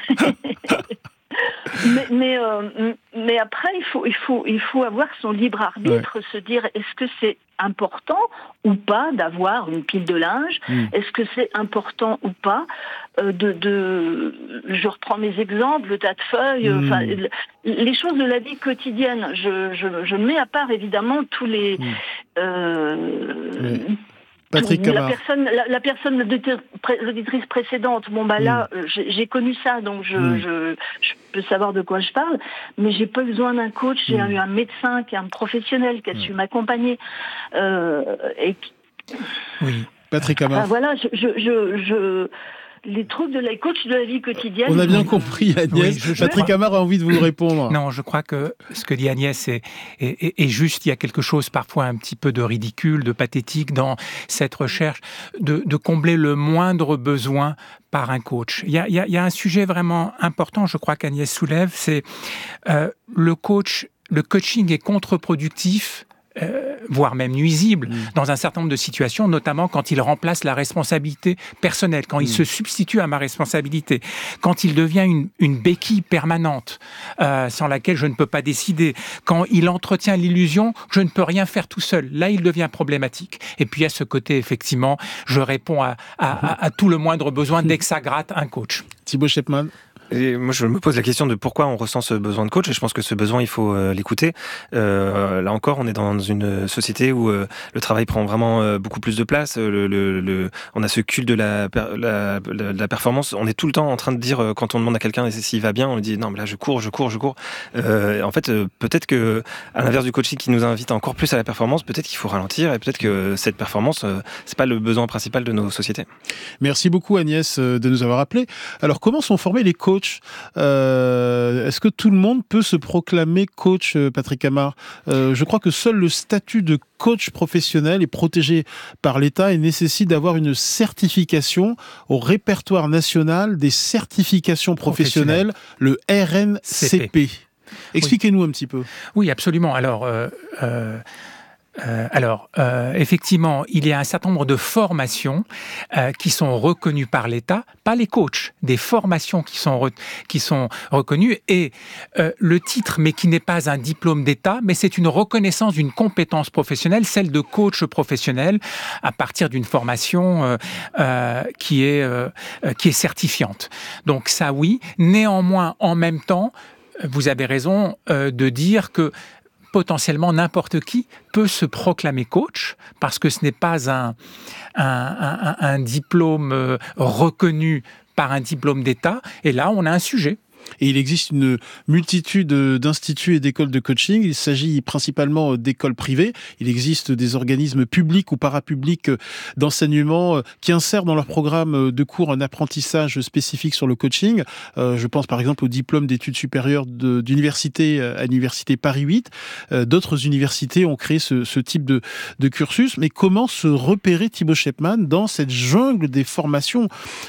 mais mais, euh, mais après il faut il faut il faut avoir son libre arbitre, ouais. se dire est-ce que c'est important ou pas d'avoir une pile de linge, mmh. est-ce que c'est important ou pas euh, de de je reprends mes exemples, le tas de feuilles, enfin mmh. les choses de la vie quotidienne. Je je je mets à part évidemment tous les mmh. euh, oui. Patrick la personne, la, la personne, l'auditrice précédente, bon bah là, mmh. j'ai, j'ai connu ça, donc je, mmh. je, je peux savoir de quoi je parle, mais j'ai pas besoin d'un coach, j'ai mmh. eu un médecin qui est un professionnel qui a mmh. su m'accompagner, euh, et Oui. Patrick Amar. Ah, voilà, je, je, je, je, les trucs de la coach de la vie quotidienne. On a bien compris, Agnès. Oui, je, je Patrick crois... Amar a envie de vous répondre. Non, je crois que ce que dit Agnès est, est, est, est juste. Il y a quelque chose parfois un petit peu de ridicule, de pathétique dans cette recherche de, de combler le moindre besoin par un coach. Il y a, il y a, il y a un sujet vraiment important, je crois qu'Agnès soulève, c'est euh, le coach, le coaching est contre-productif. Euh, voire même nuisible mmh. dans un certain nombre de situations, notamment quand il remplace la responsabilité personnelle, quand mmh. il se substitue à ma responsabilité, quand il devient une, une béquille permanente euh, sans laquelle je ne peux pas décider, quand il entretient l'illusion que je ne peux rien faire tout seul. Là, il devient problématique. Et puis à ce côté, effectivement, je réponds à, à, à, à tout le moindre besoin dès que ça gratte un coach. Thibaut Shepman. Et moi, je me pose la question de pourquoi on ressent ce besoin de coach, et je pense que ce besoin, il faut euh, l'écouter. Euh, là encore, on est dans une société où euh, le travail prend vraiment euh, beaucoup plus de place. Le, le, le, on a ce culte de la, la, la, la performance. On est tout le temps en train de dire, euh, quand on demande à quelqu'un s'il va bien, on lui dit non, mais là, je cours, je cours, je cours. Euh, en fait, euh, peut-être que, à l'inverse du coaching qui nous invite encore plus à la performance, peut-être qu'il faut ralentir, et peut-être que cette performance, euh, c'est pas le besoin principal de nos sociétés. Merci beaucoup, Agnès, de nous avoir appelés. Alors, comment sont formés les coachs? Euh, est-ce que tout le monde peut se proclamer coach, Patrick Amar? euh, Je crois que seul le statut de coach professionnel est protégé par l'État et nécessite d'avoir une certification au répertoire national des certifications professionnelles, le R N C P. Expliquez-nous oui. un petit peu. Oui, absolument. Alors... Euh, euh... Euh, alors, euh, effectivement, il y a un certain nombre de formations euh, qui sont reconnues par l'État, pas les coachs, des formations qui sont, re- qui sont reconnues, et euh, le titre, mais qui n'est pas un diplôme d'État, mais c'est une reconnaissance d'une compétence professionnelle, celle de coach professionnel, à partir d'une formation euh, euh, qui est, euh, qui est certifiante. Donc ça, oui. Néanmoins, en même temps, vous avez raison euh, de dire que potentiellement n'importe qui peut se proclamer coach parce que ce n'est pas un, un, un, un diplôme reconnu par un diplôme d'État. Et là, on a un sujet. Et il existe une multitude d'instituts et d'écoles de coaching. Il s'agit principalement d'écoles privées. Il existe des organismes publics ou parapublics d'enseignement qui insèrent dans leur programme de cours un apprentissage spécifique sur le coaching. Euh, je pense par exemple au diplôme d'études supérieures de, d'université à l'université Paris huit. Euh, d'autres universités ont créé ce, ce type de, de cursus. Mais comment se repérer, Thibaut Shepman, dans cette jungle des formations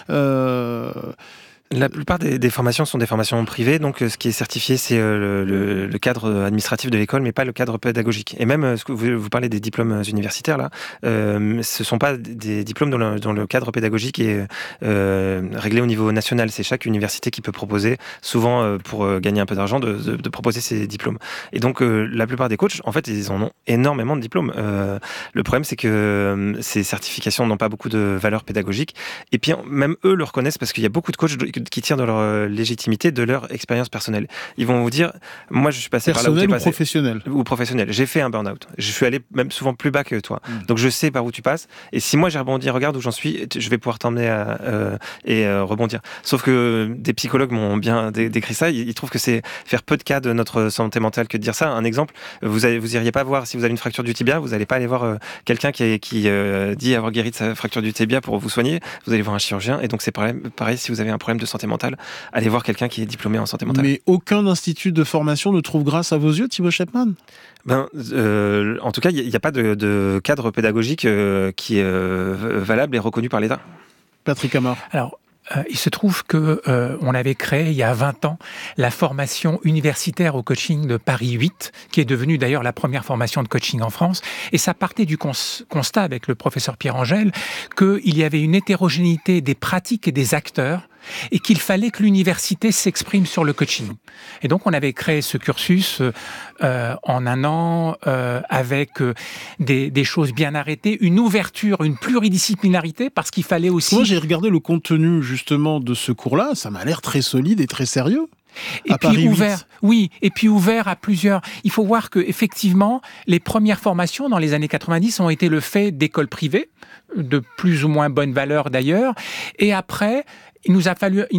euh La plupart des, des formations sont des formations privées, donc ce qui est certifié, c'est le, le, le cadre administratif de l'école, mais pas le cadre pédagogique. Et même, ce que vous, vous parlez des diplômes universitaires, là, euh, ce ne sont pas des diplômes dont le, dont le cadre pédagogique est euh, réglé au niveau national. C'est chaque université qui peut proposer, souvent euh, pour gagner un peu d'argent, de, de, de proposer ces diplômes. Et donc, euh, la plupart des coachs, en fait, ils en ont énormément de diplômes. Euh, le problème, c'est que euh, ces certifications n'ont pas beaucoup de valeur pédagogique. Et puis, même eux le reconnaissent parce qu'il y a beaucoup de coachs qui tirent de leur légitimité de leur expérience personnelle. Ils vont vous dire, moi je suis passé personnel par là où tu es passé. Professionnel ou professionnel. J'ai fait un burn-out. Je suis allé même souvent plus bas que toi. Mmh. Donc je sais par où tu passes. Et si moi j'ai rebondi, regarde où j'en suis, je vais pouvoir t'emmener à, euh, et euh, rebondir. Sauf que des psychologues m'ont bien dé- décrit ça. Ils, ils trouvent que c'est faire peu de cas de notre santé mentale que de dire ça. Un exemple, vous avez, vous iriez pas voir si vous avez une fracture du tibia, vous n'allez pas aller voir euh, quelqu'un qui, qui euh, dit avoir guéri de sa fracture du tibia pour vous soigner. Vous allez voir un chirurgien. Et donc c'est pareil, pareil si vous avez un problème de santé mentale, allez voir quelqu'un qui est diplômé en santé mentale. Mais aucun institut de formation ne trouve grâce à vos yeux, Thibaut Shepman? Ben, euh, en tout cas, il n'y a, a pas de, de cadre pédagogique euh, qui est euh, valable et reconnu par l'État. Patrick Amar. Alors, Euh, il se trouve que euh, on avait créé il y a vingt ans la formation universitaire au coaching de Paris huit, qui est devenue d'ailleurs la première formation de coaching en France. Et ça partait du cons- constat avec le professeur Pierre Angèle qu'il y avait une hétérogénéité des pratiques et des acteurs et qu'il fallait que l'université s'exprime sur le coaching. Et donc, on avait créé ce cursus euh, en un an euh, avec euh, des, des choses bien arrêtées, une ouverture, une pluridisciplinarité, parce qu'il fallait aussi... Moi, j'ai regardé le contenu, justement, de ce cours-là. Ça m'a l'air très solide et très sérieux. Et puis ouvert, oui, et puis ouvert à plusieurs. Il faut voir que effectivement, les premières formations dans les années quatre-vingt-dix ont été le fait d'écoles privées, de plus ou moins bonne valeur d'ailleurs. Et après, il nous a fallu, il nous a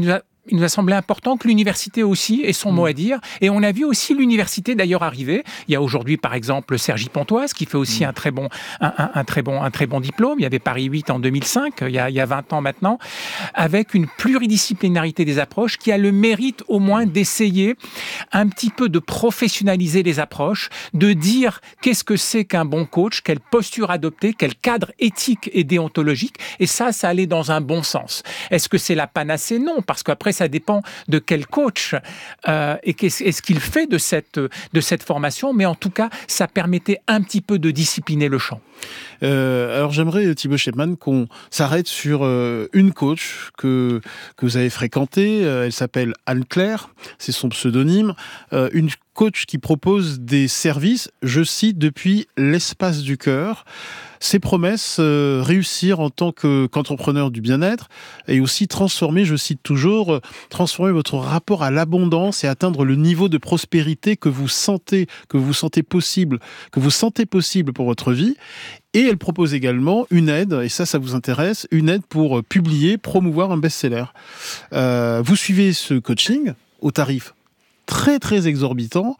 il nous a semblé important que l'université aussi ait son mmh. mot à dire. Et on a vu aussi l'université d'ailleurs arriver. Il y a aujourd'hui, par exemple, Cergy Pontoise qui fait aussi mmh. un très bon, un, un, un très bon, un très bon diplôme. Il y avait Paris huit en deux mille cinq, il y a, il y a vingt ans maintenant, avec une pluridisciplinarité des approches qui a le mérite au moins d'essayer un petit peu de professionnaliser les approches, de dire qu'est-ce que c'est qu'un bon coach, quelle posture adopter, quel cadre éthique et déontologique. Et ça, ça allait dans un bon sens. Est-ce que c'est la panacée? Non, parce qu'après, ça dépend de quel coach euh, et qu'est-ce, est-ce qu'il fait de cette, de cette formation. Mais en tout cas, ça permettait un petit peu de discipliner le champ. Euh, alors j'aimerais, Thibaut Shepman, qu'on s'arrête sur euh, une coach que, que vous avez fréquentée. Euh, elle s'appelle Anne-Claire, c'est son pseudonyme. Euh, une coach qui propose des services, je cite, depuis l'espace du cœur. Ses promesses, euh, réussir en tant que, qu'entrepreneur du bien-être et aussi transformer, je cite toujours, euh, transformer votre rapport à l'abondance et atteindre le niveau de prospérité que vous sentez, que vous sentez possible, que vous sentez possible pour votre vie. Et elle propose également une aide, et ça, ça vous intéresse, une aide pour publier, promouvoir un best-seller. Euh, vous suivez ce coaching au tarif très, très exorbitant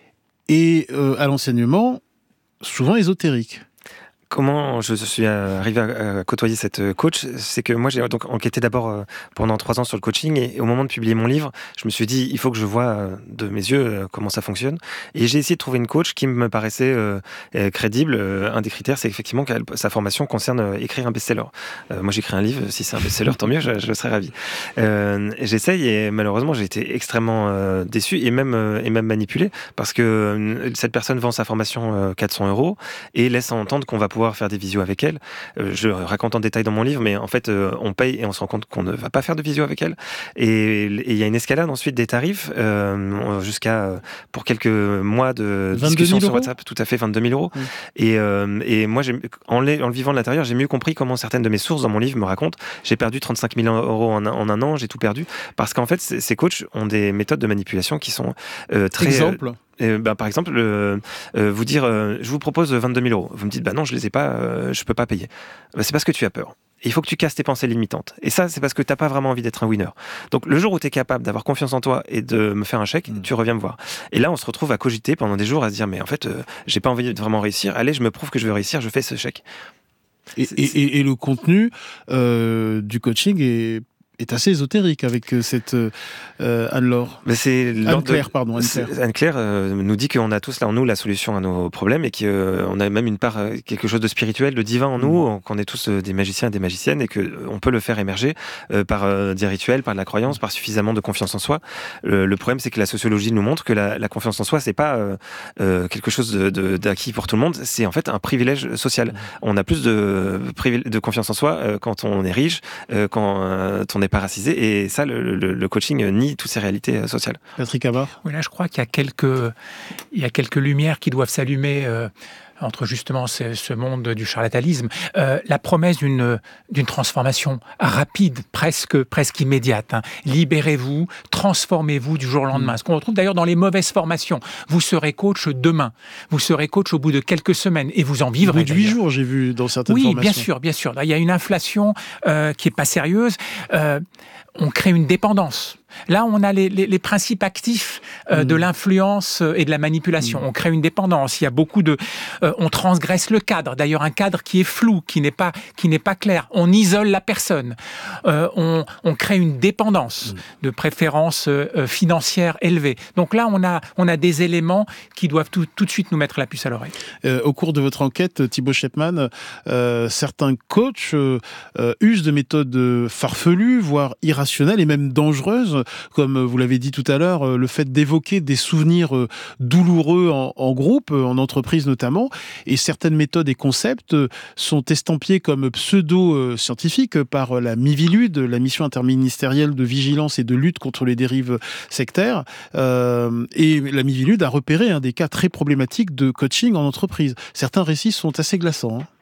et euh, à l'enseignement souvent ésotérique. Comment je suis arrivé à côtoyer cette coach, c'est que moi j'ai donc enquêté d'abord pendant trois ans sur le coaching et au moment de publier mon livre, je me suis dit il faut que je vois de mes yeux comment ça fonctionne et j'ai essayé de trouver une coach qui me paraissait euh, crédible. Un des critères, c'est effectivement que sa formation concerne écrire un best-seller. Euh, moi j'écris un livre, si c'est un best-seller, tant mieux, je, je serais ravi. Euh, j'essaye et malheureusement j'ai été extrêmement euh, déçu et même, euh, et même manipulé parce que euh, cette personne vend sa formation euh, quatre cents euros et laisse entendre qu'on va pouvoir faire des visios avec elle. Euh, je raconte en détail dans mon livre, mais en fait, euh, on paye et on se rend compte qu'on ne va pas faire de visio avec elle. Et il y a une escalade ensuite des tarifs euh, jusqu'à, euh, pour quelques mois de discussion sur WhatsApp, tout à fait, vingt-deux mille euros. Mmh. Et, euh, et moi, j'ai, en, les, en le vivant de l'intérieur, j'ai mieux compris comment certaines de mes sources dans mon livre me racontent. J'ai perdu trente-cinq mille euros en un, en un an, j'ai tout perdu. Parce qu'en fait, ces coachs ont des méthodes de manipulation qui sont euh, très... Exemple Euh, bah, par exemple, euh, euh, vous dire euh, je vous propose vingt-deux mille euros. Vous me dites bah non, je les ai pas, euh, je peux pas payer. Bah, c'est parce que tu as peur. Il faut que tu casses tes pensées limitantes. Et ça, c'est parce que t'as pas vraiment envie d'être un winner. Donc le jour où tu es capable d'avoir confiance en toi et de me faire un chèque, mmh. tu reviens me voir. Et là, on se retrouve à cogiter pendant des jours, à se dire mais en fait, euh, j'ai pas envie de vraiment réussir. Allez, je me prouve que je veux réussir, je fais ce chèque. Et, et, et, et le contenu euh, du coaching est est assez ésotérique avec cette euh, Anne-Laure. Mais c'est Anne-Claire, de... pardon. Anne-Claire, Anne-Claire euh, nous dit qu'on a tous là en nous la solution à nos problèmes et qu'on euh, a même une part, quelque chose de spirituel, de divin en nous, mmh. qu'on est tous euh, des magiciens et des magiciennes et qu'on euh, peut le faire émerger euh, par euh, des rituels, par de la croyance, par suffisamment de confiance en soi. Le, le problème, c'est que la sociologie nous montre que la, la confiance en soi, c'est pas euh, euh, quelque chose de, de, d'acquis pour tout le monde, c'est en fait un privilège social. Mmh. On a plus de, de confiance en soi euh, quand on est riche, euh, quand euh, on est pas racisé, et ça, le, le, le coaching nie toutes ces réalités sociales. Patrick Amar. Oui, là, je crois qu'il y a quelques, il y a quelques lumières qui doivent s'allumer euh, entre justement ce, ce monde du charlatanisme. Euh, la promesse d'une, d'une transformation rapide, presque, presque immédiate. Hein. Libérez-vous, transformez-vous du jour au lendemain. Ce qu'on retrouve d'ailleurs dans les mauvaises formations. Vous serez coach demain. Vous serez coach au bout de quelques semaines et vous en vivrez. Au bout de huit jours, j'ai vu dans certaines oui, formations. Oui, bien sûr, bien sûr. Là, il y a une inflation euh, qui est pas sérieuse. Euh, on crée une dépendance. Là, on a les, les, les principes actifs euh, mmh. de l'influence et de la manipulation. Mmh. On crée une dépendance. Il y a beaucoup de... Euh, on transgresse le cadre. D'ailleurs, un cadre qui est flou, qui n'est pas, qui n'est pas clair. On isole la personne. Euh, on, on crée une dépendance mmh. de préférence euh, financière élevée. Donc là, on a, on a des éléments qui doivent tout, tout de suite nous mettre la puce à l'oreille. Euh, au cours de votre enquête, Thibaut Shepman, euh, certains coachs euh, usent de méthodes farfelues, voire irrationnelles et même dangereuses, comme vous l'avez dit tout à l'heure, le fait d'évoquer des souvenirs douloureux en, en groupe, en entreprise notamment, et certaines méthodes et concepts sont estampillés comme pseudo-scientifiques par la Miviludes, la mission interministérielle de vigilance et de lutte contre les dérives sectaires, euh, et la Miviludes a repéré un des cas très problématiques de coaching en entreprise. Certains récits sont assez glaçants. Hein.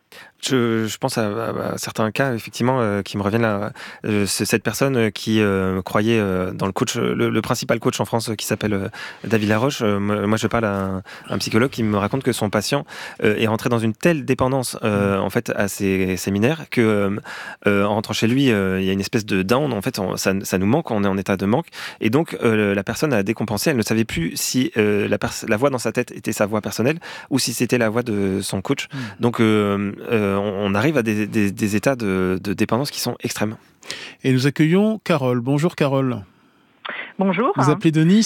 Je, je pense à, à, à certains cas, effectivement, euh, qui me reviennent là. Euh, c'est cette personne qui euh, croyait euh, dans le coach, le, le principal coach en France, qui s'appelle euh, David Laroche. Euh, moi, je parle à un, un psychologue qui me raconte que son patient euh, est rentré dans une telle dépendance, euh, en fait, à ses séminaires, que euh, en rentrant chez lui, euh, il y a une espèce de down. En fait, on, ça, ça nous manque, on est en état de manque, et donc euh, la personne a décompensé. Elle ne savait plus si euh, la, pers- la voix dans sa tête était sa voix personnelle ou si c'était la voix de son coach. Mmh. Donc, euh, euh, on arrive à des, des, des états de, de dépendance qui sont extrêmes. Et nous accueillons Carole. Bonjour Carole. Bonjour. Vous appelez de Nice ?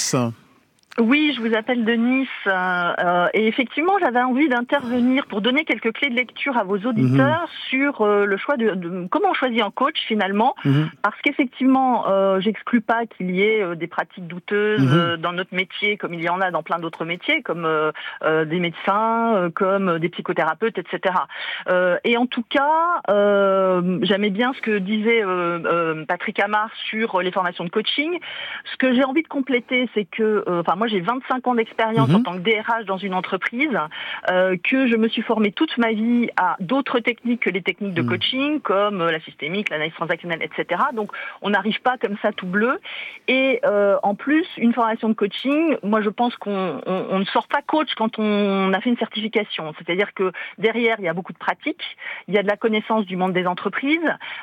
Oui, je vous appelle de Nice euh, et effectivement j'avais envie d'intervenir pour donner quelques clés de lecture à vos auditeurs mmh. sur euh, le choix de, de comment on choisit un coach finalement, mmh. parce qu'effectivement euh, j'exclus pas qu'il y ait euh, des pratiques douteuses mmh. euh, dans notre métier comme il y en a dans plein d'autres métiers comme euh, euh, des médecins, euh, comme des psychothérapeutes, et cetera. Euh, et en tout cas euh, j'aimais bien ce que disait euh, euh, Patrick Amar sur les formations de coaching. Ce que j'ai envie de compléter, c'est que enfin euh, moi j'ai vingt-cinq ans d'expérience mmh. en tant que D R H dans une entreprise, euh, que je me suis formée toute ma vie à d'autres techniques que les techniques de mmh. coaching, comme la systémique, l'analyse transactionnelle, et cetera. Donc on n'arrive pas comme ça tout bleu. Et euh, en plus, une formation de coaching, moi je pense qu'on on, on ne sort pas coach quand on a fait une certification. C'est-à-dire que derrière, il y a beaucoup de pratiques, il y a de la connaissance du monde des entreprises,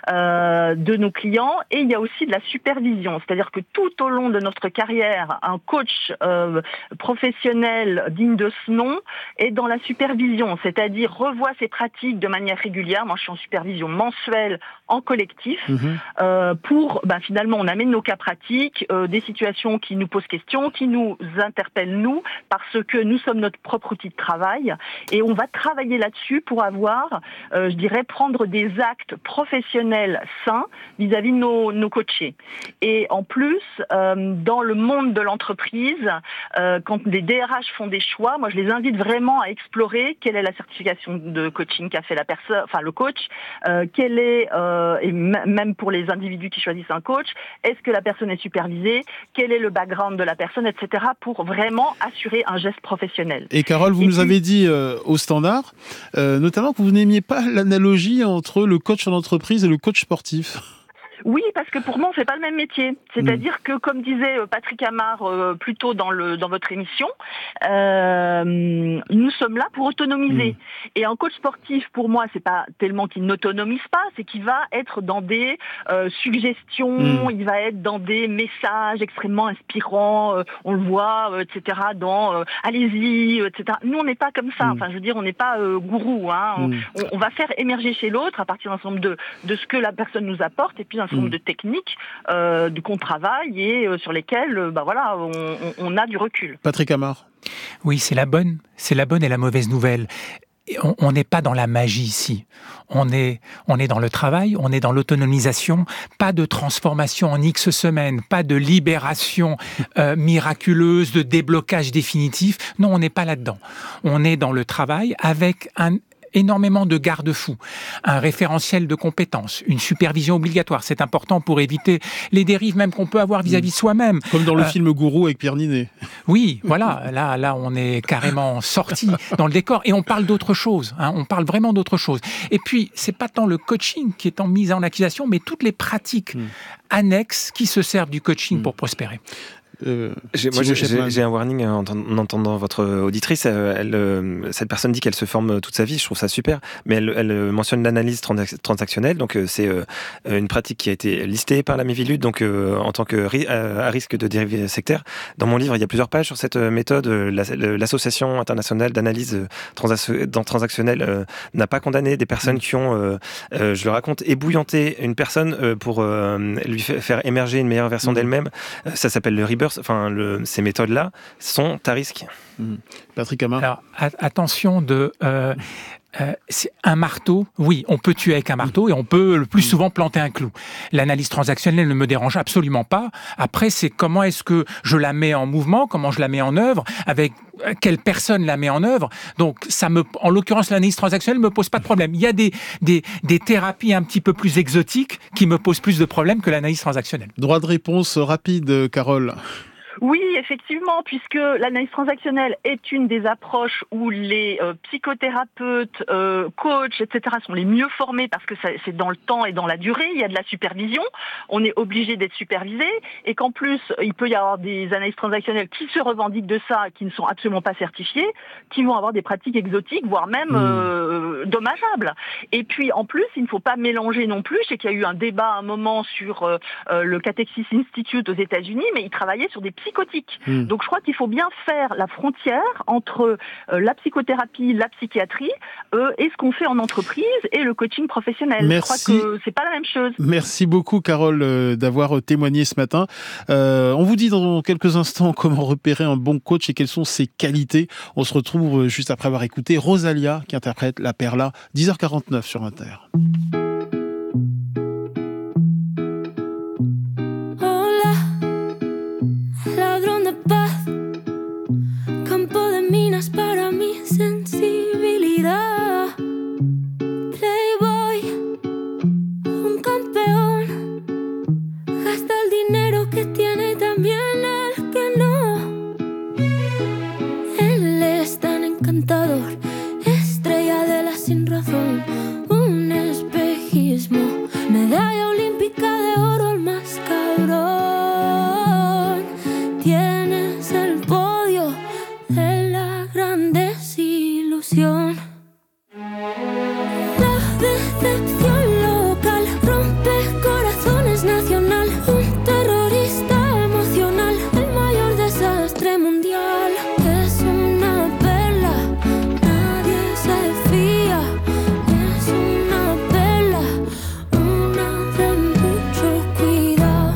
euh, de nos clients, et il y a aussi de la supervision. C'est-à-dire que tout au long de notre carrière, un coach euh, Euh, professionnel digne de ce nom est dans la supervision, c'est-à-dire revoit ses pratiques de manière régulière. Moi, je suis en supervision mensuelle en collectif mmh. euh, pour, ben, finalement, on amène nos cas pratiques, euh, des situations qui nous posent question, qui nous interpellent nous, parce que nous sommes notre propre outil de travail et on va travailler là-dessus pour avoir, euh, je dirais, prendre des actes professionnels sains vis-à-vis de nos, nos coachés. Et en plus, euh, dans le monde de l'entreprise, Euh, quand les D R H font des choix, moi je les invite vraiment à explorer quelle est la certification de coaching qu'a fait la personne, enfin le coach, euh, quelle est euh, et m- même pour les individus qui choisissent un coach, est-ce que la personne est supervisée, quel est le background de la personne, et cetera, pour vraiment assurer un geste professionnel. Et Carole, vous et nous puis... avez dit euh, au standard, euh, notamment que vous n'aimiez pas l'analogie entre le coach en entreprise et le coach sportif. Oui, parce que pour moi, on fait pas le même métier. C'est-à-dire que, comme disait Patrick Amar euh, plus tôt dans, le, dans votre émission, euh, nous sommes là pour autonomiser. Mmh. Et un coach sportif, pour moi, c'est pas tellement qu'il n'autonomise pas, c'est qu'il va être dans des euh, suggestions, mmh. il va être dans des messages extrêmement inspirants, euh, on le voit, euh, et cetera, dans euh, allez-y, et cetera. Nous, on n'est pas comme ça. Mmh. Enfin, je veux dire, on n'est pas euh, gourou. Hein. Mmh. On, on va faire émerger chez l'autre à partir d'un certain nombre de, de ce que la personne nous apporte, et puis un certain nombre de techniques euh, qu'on travaille et euh, sur lesquelles euh, bah voilà, on, on, on a du recul. Patrick Amar. Oui, c'est la bonne, c'est la bonne et la mauvaise nouvelle. On n'est pas dans la magie ici. On est, on est dans le travail, on est dans l'autonomisation. Pas de transformation en X semaines, pas de libération euh, miraculeuse, de déblocage définitif. Non, on n'est pas là-dedans. On est dans le travail avec un énormément de garde-fous, un référentiel de compétences, une supervision obligatoire. C'est important pour éviter les dérives même qu'on peut avoir vis-à-vis de soi-même. Comme dans le euh, film Gourou avec Pierre Ninet. Oui, voilà. Là, là, on est carrément sorti dans le décor et on parle d'autre chose. Hein, on parle vraiment d'autre chose. Et puis, c'est pas tant le coaching qui est en mise en accusation, mais toutes les pratiques mmh. annexes qui se servent du coaching mmh. pour prospérer. Euh, j'ai, moi, j'ai, j'ai, j'ai un warning en, en entendant votre auditrice. Elle, elle, cette personne dit qu'elle se forme toute sa vie. Je trouve ça super. Mais elle, elle mentionne l'analyse transac- transactionnelle. Donc, c'est euh, une pratique qui a été listée par la Miviludes, donc euh, en tant que ri- à risque de dérive sectaire. Dans mon livre, il y a plusieurs pages sur cette méthode. La, l'association internationale d'analyse transac- transactionnelle euh, n'a pas condamné des personnes qui ont, euh, euh, je le raconte, ébouillanté une personne euh, pour euh, lui faire émerger une meilleure version mmh. d'elle-même. Ça s'appelle le rebirth. Enfin, le, ces méthodes-là sont à risque. Mmh. Patrick Amar. Alors, a- attention de... Euh, Euh, c'est un marteau, oui, on peut tuer avec un marteau et on peut le plus souvent planter un clou. L'analyse transactionnelle ne me dérange absolument pas. Après, c'est comment est-ce que je la mets en mouvement, comment je la mets en œuvre, avec quelle personne la met en œuvre. Donc, ça me, en l'occurrence, l'analyse transactionnelle ne me pose pas de problème. Il y a des, des, des thérapies un petit peu plus exotiques qui me posent plus de problèmes que l'analyse transactionnelle. Droit de réponse rapide, Carole. Oui, effectivement, puisque l'analyse transactionnelle est une des approches où les euh, psychothérapeutes, euh, coachs, et cetera sont les mieux formés parce que ça, c'est dans le temps et dans la durée, il y a de la supervision, on est obligé d'être supervisé, et qu'en plus, il peut y avoir des analyses transactionnelles qui se revendiquent de ça, qui ne sont absolument pas certifiées, qui vont avoir des pratiques exotiques, voire même mmh. euh, dommageables. Et puis, en plus, il ne faut pas mélanger non plus, je sais qu'il y a eu un débat à un moment sur euh, euh, le Catexis Institute aux États-Unis, mais ils travaillaient sur des psychotiques. Mmh. Donc je crois qu'il faut bien faire la frontière entre euh, la psychothérapie, la psychiatrie euh, et ce qu'on fait en entreprise et le coaching professionnel. Merci. Je crois que c'est pas la même chose. Merci beaucoup Carole euh, d'avoir témoigné ce matin. Euh, on vous dit dans quelques instants comment repérer un bon coach et quelles sont ses qualités. On se retrouve juste après avoir écouté Rosalia qui interprète La Perla, dix heures quarante-neuf sur Inter. Para mi sensibilidad, Playboy, un campeón, gasta el dinero que tiene también el que no. Él es tan encantador, estrella de la sin razón, un espejismo, medalla olímpica de oro, el más cabrón. Tienes el podio de la gran desilusión. La decepción local rompe corazones nacional. Un terrorista emocional, el mayor desastre mundial. Es una perla, nadie se fía. Es una perla, una de mucho cuidado.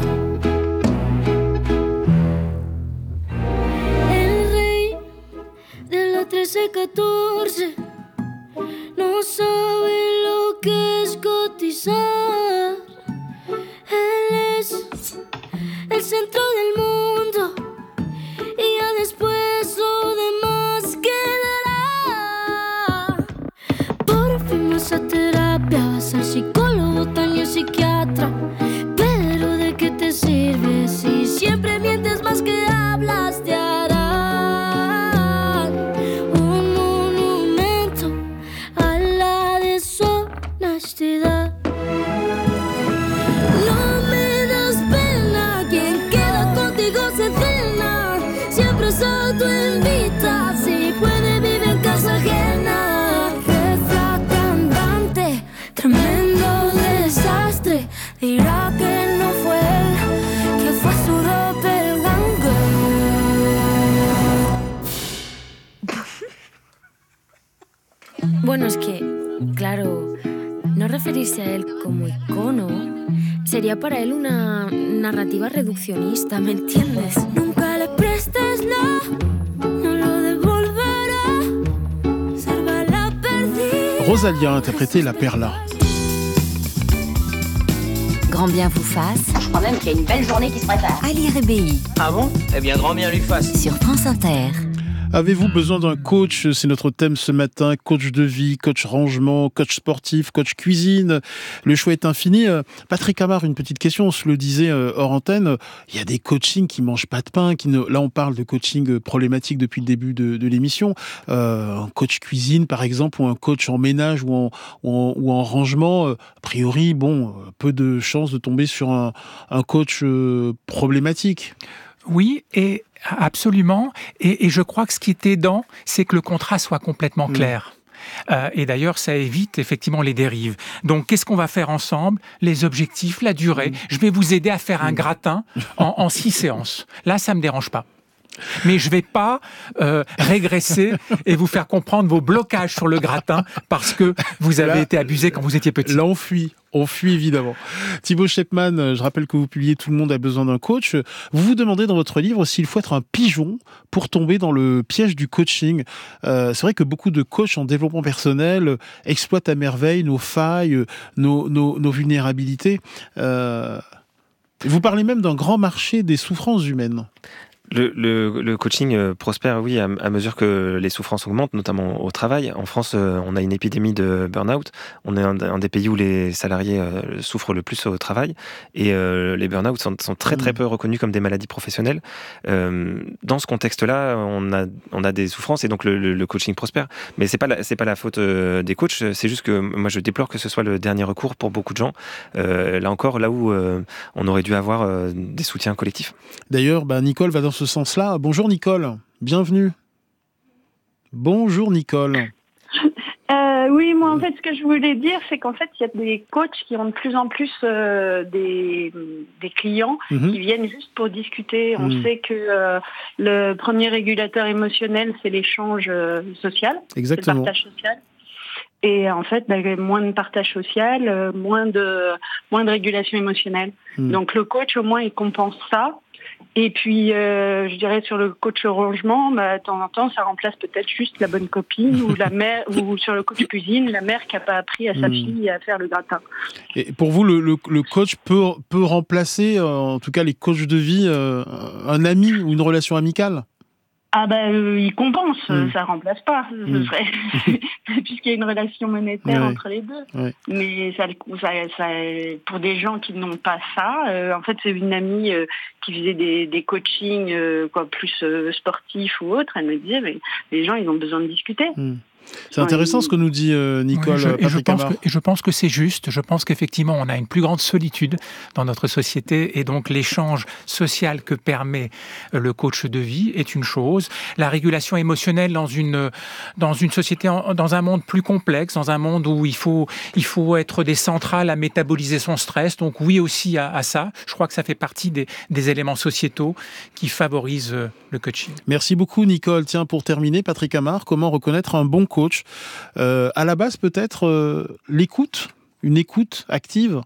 El rey de la trece catorce no sabe lo que es cotizar. Él es el centro del mundo y ya después lo demás quedará. Por fin vas a terapia, vas al psicólogo, también psiquiatra. Pero ¿de qué te sirve si siempre mientes más que hablas? Te harán un monumento a la deshonestidad. No me das pena, quien queda contigo se cena. Siempre se autoinvita, si puede vive en casa ajena. Refracandante, tremendo desastre. Dirá que no fue él, que fue su doppelganger. Bueno, es que, claro, no referirse a él como icono sería para él una narrativa reduccionista, ¿me entiendes? Nunca le prestes la, no lo devolverá. Salva la perdida. Rosalia a interprété La Perla. Grand bien vous fasse. Je crois même qu'il y a une belle journée qui se prépare. Ali Rébéi. Ah bon? Eh bien, grand bien lui fasse. Sur France Inter. Avez-vous besoin d'un coach? C'est notre thème ce matin. Coach de vie, coach rangement, coach sportif, coach cuisine. Le choix est infini. Patrick Amar, une petite question. On se le disait hors antenne. Il y a des coachings qui mangent pas de pain. Qui ne... Là, on parle de coaching problématique depuis le début de, de l'émission. Euh, un coach cuisine, par exemple, ou un coach en ménage ou en, ou en, ou en rangement. A priori, bon, peu de chances de tomber sur un, un coach euh, problématique. Oui, et absolument. Et, et je crois que ce qui est aidant, c'est que le contrat soit complètement clair. Mmh. Euh, et d'ailleurs, ça évite effectivement les dérives. Donc, qu'est-ce qu'on va faire ensemble? Les objectifs, la durée. Mmh. Je vais vous aider à faire un gratin en, en six séances. Là, ça me dérange pas. Mais je ne vais pas euh, régresser et vous faire comprendre vos blocages sur le gratin parce que vous avez là, été abusé quand vous étiez petit. Là, on fuit. On fuit évidemment. Thibaut Shepman, je rappelle que vous publiez Tout le monde a besoin d'un coach. Vous vous demandez dans votre livre s'il faut être un pigeon pour tomber dans le piège du coaching. Euh, c'est vrai que beaucoup de coachs en développement personnel exploitent à merveille nos failles, nos, nos, nos vulnérabilités. Euh, vous parlez même d'un grand marché des souffrances humaines. Le, le, le coaching euh, prospère, oui, à, à mesure que les souffrances augmentent, notamment au travail. En France, euh, on a une épidémie de burn-out. On est un, un des pays où les salariés euh, souffrent le plus au travail. Et euh, les burn-out sont, sont très très peu reconnus comme des maladies professionnelles. Euh, dans ce contexte-là, on a, on a des souffrances et donc le, le, le coaching prospère. Mais c'est pas la, c'est pas la faute euh, des coachs. C'est juste que moi, je déplore que ce soit le dernier recours pour beaucoup de gens. Euh, là encore, là où euh, on aurait dû avoir euh, des soutiens collectifs. D'ailleurs, bah, Nicole va dans ce sens-là. Bonjour Nicole, bienvenue. Bonjour Nicole. Euh, oui, moi en fait ce que je voulais dire, c'est qu'en fait il y a des coachs qui ont de plus en plus euh, des, des clients mmh. qui viennent juste pour discuter. On mmh. sait que euh, le premier régulateur émotionnel, c'est l'échange euh, social, Exactement. C'est le partage social. Et en fait, ben, moins de partage social, euh, moins de moins de régulation émotionnelle. Mmh. Donc le coach au moins il compense ça. Et puis, euh, je dirais sur le coach rangement, bah, de temps en temps, ça remplace peut-être juste la bonne copine ou la mère, ou sur le coach cuisine, la mère qui n'a pas appris à sa mmh. fille à faire le gratin. Et pour vous, le, le, le coach peut, peut remplacer, euh, en tout cas les coachs de vie, euh, un ami ou une relation amicale ? Ah ben, euh, il compense, mmh. ça remplace pas, ce mmh. serait puisqu'il y a une relation monétaire ouais. entre les deux. Ouais. Mais ça, ça, ça, pour des gens qui n'ont pas ça, euh, en fait, c'est une amie euh, qui faisait des, des coachings euh, quoi, plus euh, sportifs ou autres. Elle me disait, mais les gens, ils ont besoin de discuter. Mmh. C'est intéressant ce que nous dit euh, Nicole. Oui, je, Patrick et, je pense Amar. que, et je pense que c'est juste. Je pense qu'effectivement, on a une plus grande solitude dans notre société et donc l'échange social que permet le coach de vie est une chose. La régulation émotionnelle dans une, dans une société, dans un monde plus complexe, dans un monde où il faut, il faut être des centrales à métaboliser son stress. Donc oui aussi à, à ça. Je crois que ça fait partie des, des éléments sociétaux qui favorisent le coaching. Merci beaucoup Nicole. Tiens, pour terminer, Patrick Amar, comment reconnaître un bon coach ? Euh, à la base, peut-être euh, l'écoute, une écoute active.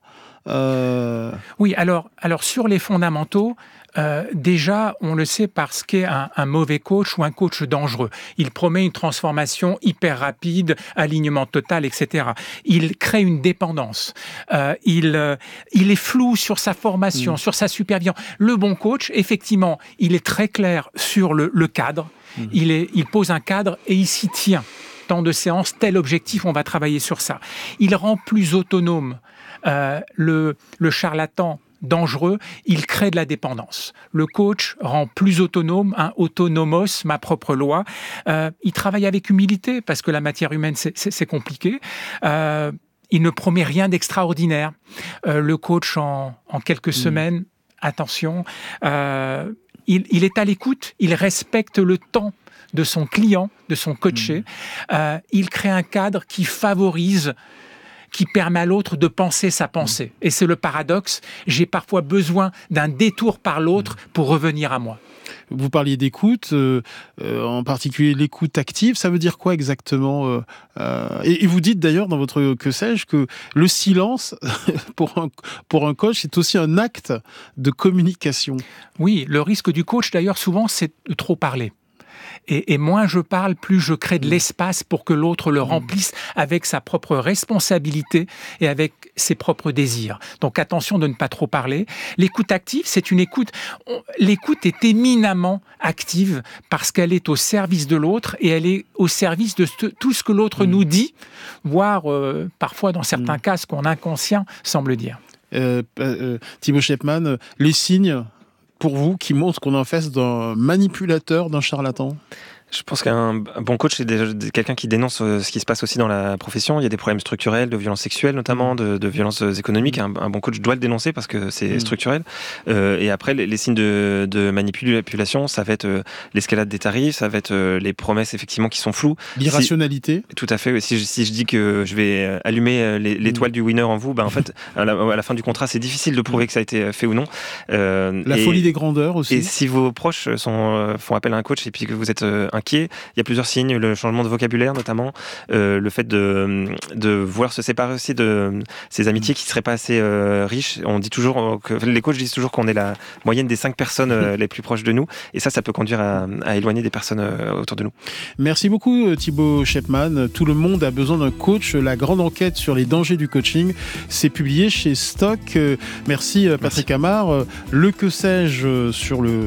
Euh... Oui, alors, alors sur les fondamentaux, euh, déjà, on le sait parce qu'est un, un mauvais coach ou un coach dangereux. Il promet une transformation hyper rapide, alignement total, et cetera. Il crée une dépendance. Euh, il, euh, il est flou sur sa formation, mmh. sur sa supervision. Le bon coach, effectivement, il est très clair sur le, le cadre. Mmh. Il, est, il pose un cadre et il s'y tient. Tant de séances, tel objectif, on va travailler sur ça. Il rend plus autonome euh, le, le charlatan dangereux, il crée de la dépendance. Le coach rend plus autonome, un autonomos, ma propre loi. Euh, il travaille avec humilité, parce que la matière humaine, c'est, c'est, c'est compliqué. Euh, il ne promet rien d'extraordinaire. Euh, le coach, en, en quelques mmh. semaines, attention, euh, il, il est à l'écoute, il respecte le temps de son client, de son coaché. Mmh. Euh, il crée un cadre qui favorise, qui permet à l'autre de penser sa pensée. Mmh. Et c'est le paradoxe. J'ai parfois besoin d'un détour par l'autre pour revenir à moi. Vous parliez d'écoute, euh, euh, en particulier l'écoute active. Ça veut dire quoi exactement euh, euh, et, et vous dites d'ailleurs dans votre que sais-je que le silence pour un, pour un coach c'est aussi un acte de communication. Oui, le risque du coach d'ailleurs souvent c'est de trop parler. Et, et moins je parle, plus je crée de l'espace pour que l'autre le remplisse avec sa propre responsabilité et avec ses propres désirs. Donc attention de ne pas trop parler. L'écoute active, c'est une écoute... On, l'écoute est éminemment active parce qu'elle est au service de l'autre et elle est au service de ce, tout ce que l'autre mmh. nous dit, voire euh, parfois dans certains mmh. cas ce qu'on inconscient semble dire. Euh, euh, Thibaut Shepman, les signes... pour vous, qui montre qu'on est en face d'un manipulateur, d'un charlatan ? Je pense qu'un bon coach, c'est déjà quelqu'un qui dénonce ce qui se passe aussi dans la profession. Il y a des problèmes structurels, de violences sexuelles notamment, de, de violences économiques. Un, un bon coach doit le dénoncer parce que c'est mmh. structurel. Euh, et après, les, les signes de, de manipulation, ça va être euh, l'escalade des tarifs, ça va être euh, les promesses effectivement qui sont floues. L'irrationalité. Si, tout à fait. Si je, si je dis que je vais allumer l'étoile mmh. du winner en vous, ben en fait, à la, à la fin du contrat, c'est difficile de prouver mmh. que ça a été fait ou non. Euh, la et, folie des grandeurs aussi. Et si vos proches sont, font appel à un coach et puis que vous êtes euh, inquiet, il y a plusieurs signes, le changement de vocabulaire notamment, euh, le fait de, de vouloir se séparer aussi de ces amitiés qui ne seraient pas assez euh, riches. On dit toujours, que, les coachs disent toujours qu'on est la moyenne des cinq personnes euh, les plus proches de nous, et ça, ça peut conduire à, à éloigner des personnes euh, autour de nous. Merci beaucoup Thibaut Shepman. Tout le monde a besoin d'un coach. La grande enquête sur les dangers du coaching, c'est publié chez Stock. Merci Patrick Merci. Amar. Le que sais-je sur le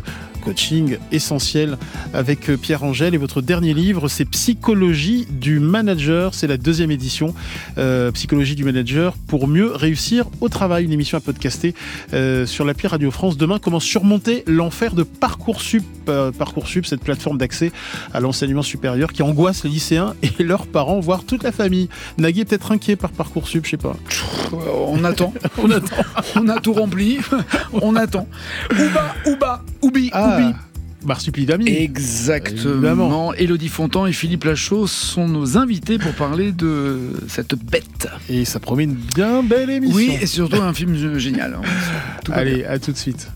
coaching essentiel avec Pierre Angèle. Et votre dernier livre, c'est Psychologie du manager. C'est la deuxième édition. Euh, Psychologie du manager pour mieux réussir au travail. Une émission à podcaster euh, sur l'appli Radio France. Demain, comment surmonter l'enfer de Parcoursup. Euh, Parcoursup, cette plateforme d'accès à l'enseignement supérieur qui angoisse les lycéens et leurs parents, voire toute la famille. Nagui est peut-être inquiet par Parcoursup, je sais pas. On attend. On attend. On a tout rempli. On attend. Ouba, Ouba, Oubi, ah. Oubi. Marsupilami. Exactement. Évidemment. Élodie Fontan et Philippe Lachaud sont nos invités pour parler de cette bête. Et ça promet une bien belle émission. Oui, et surtout un film génial. Allez, à tout de suite.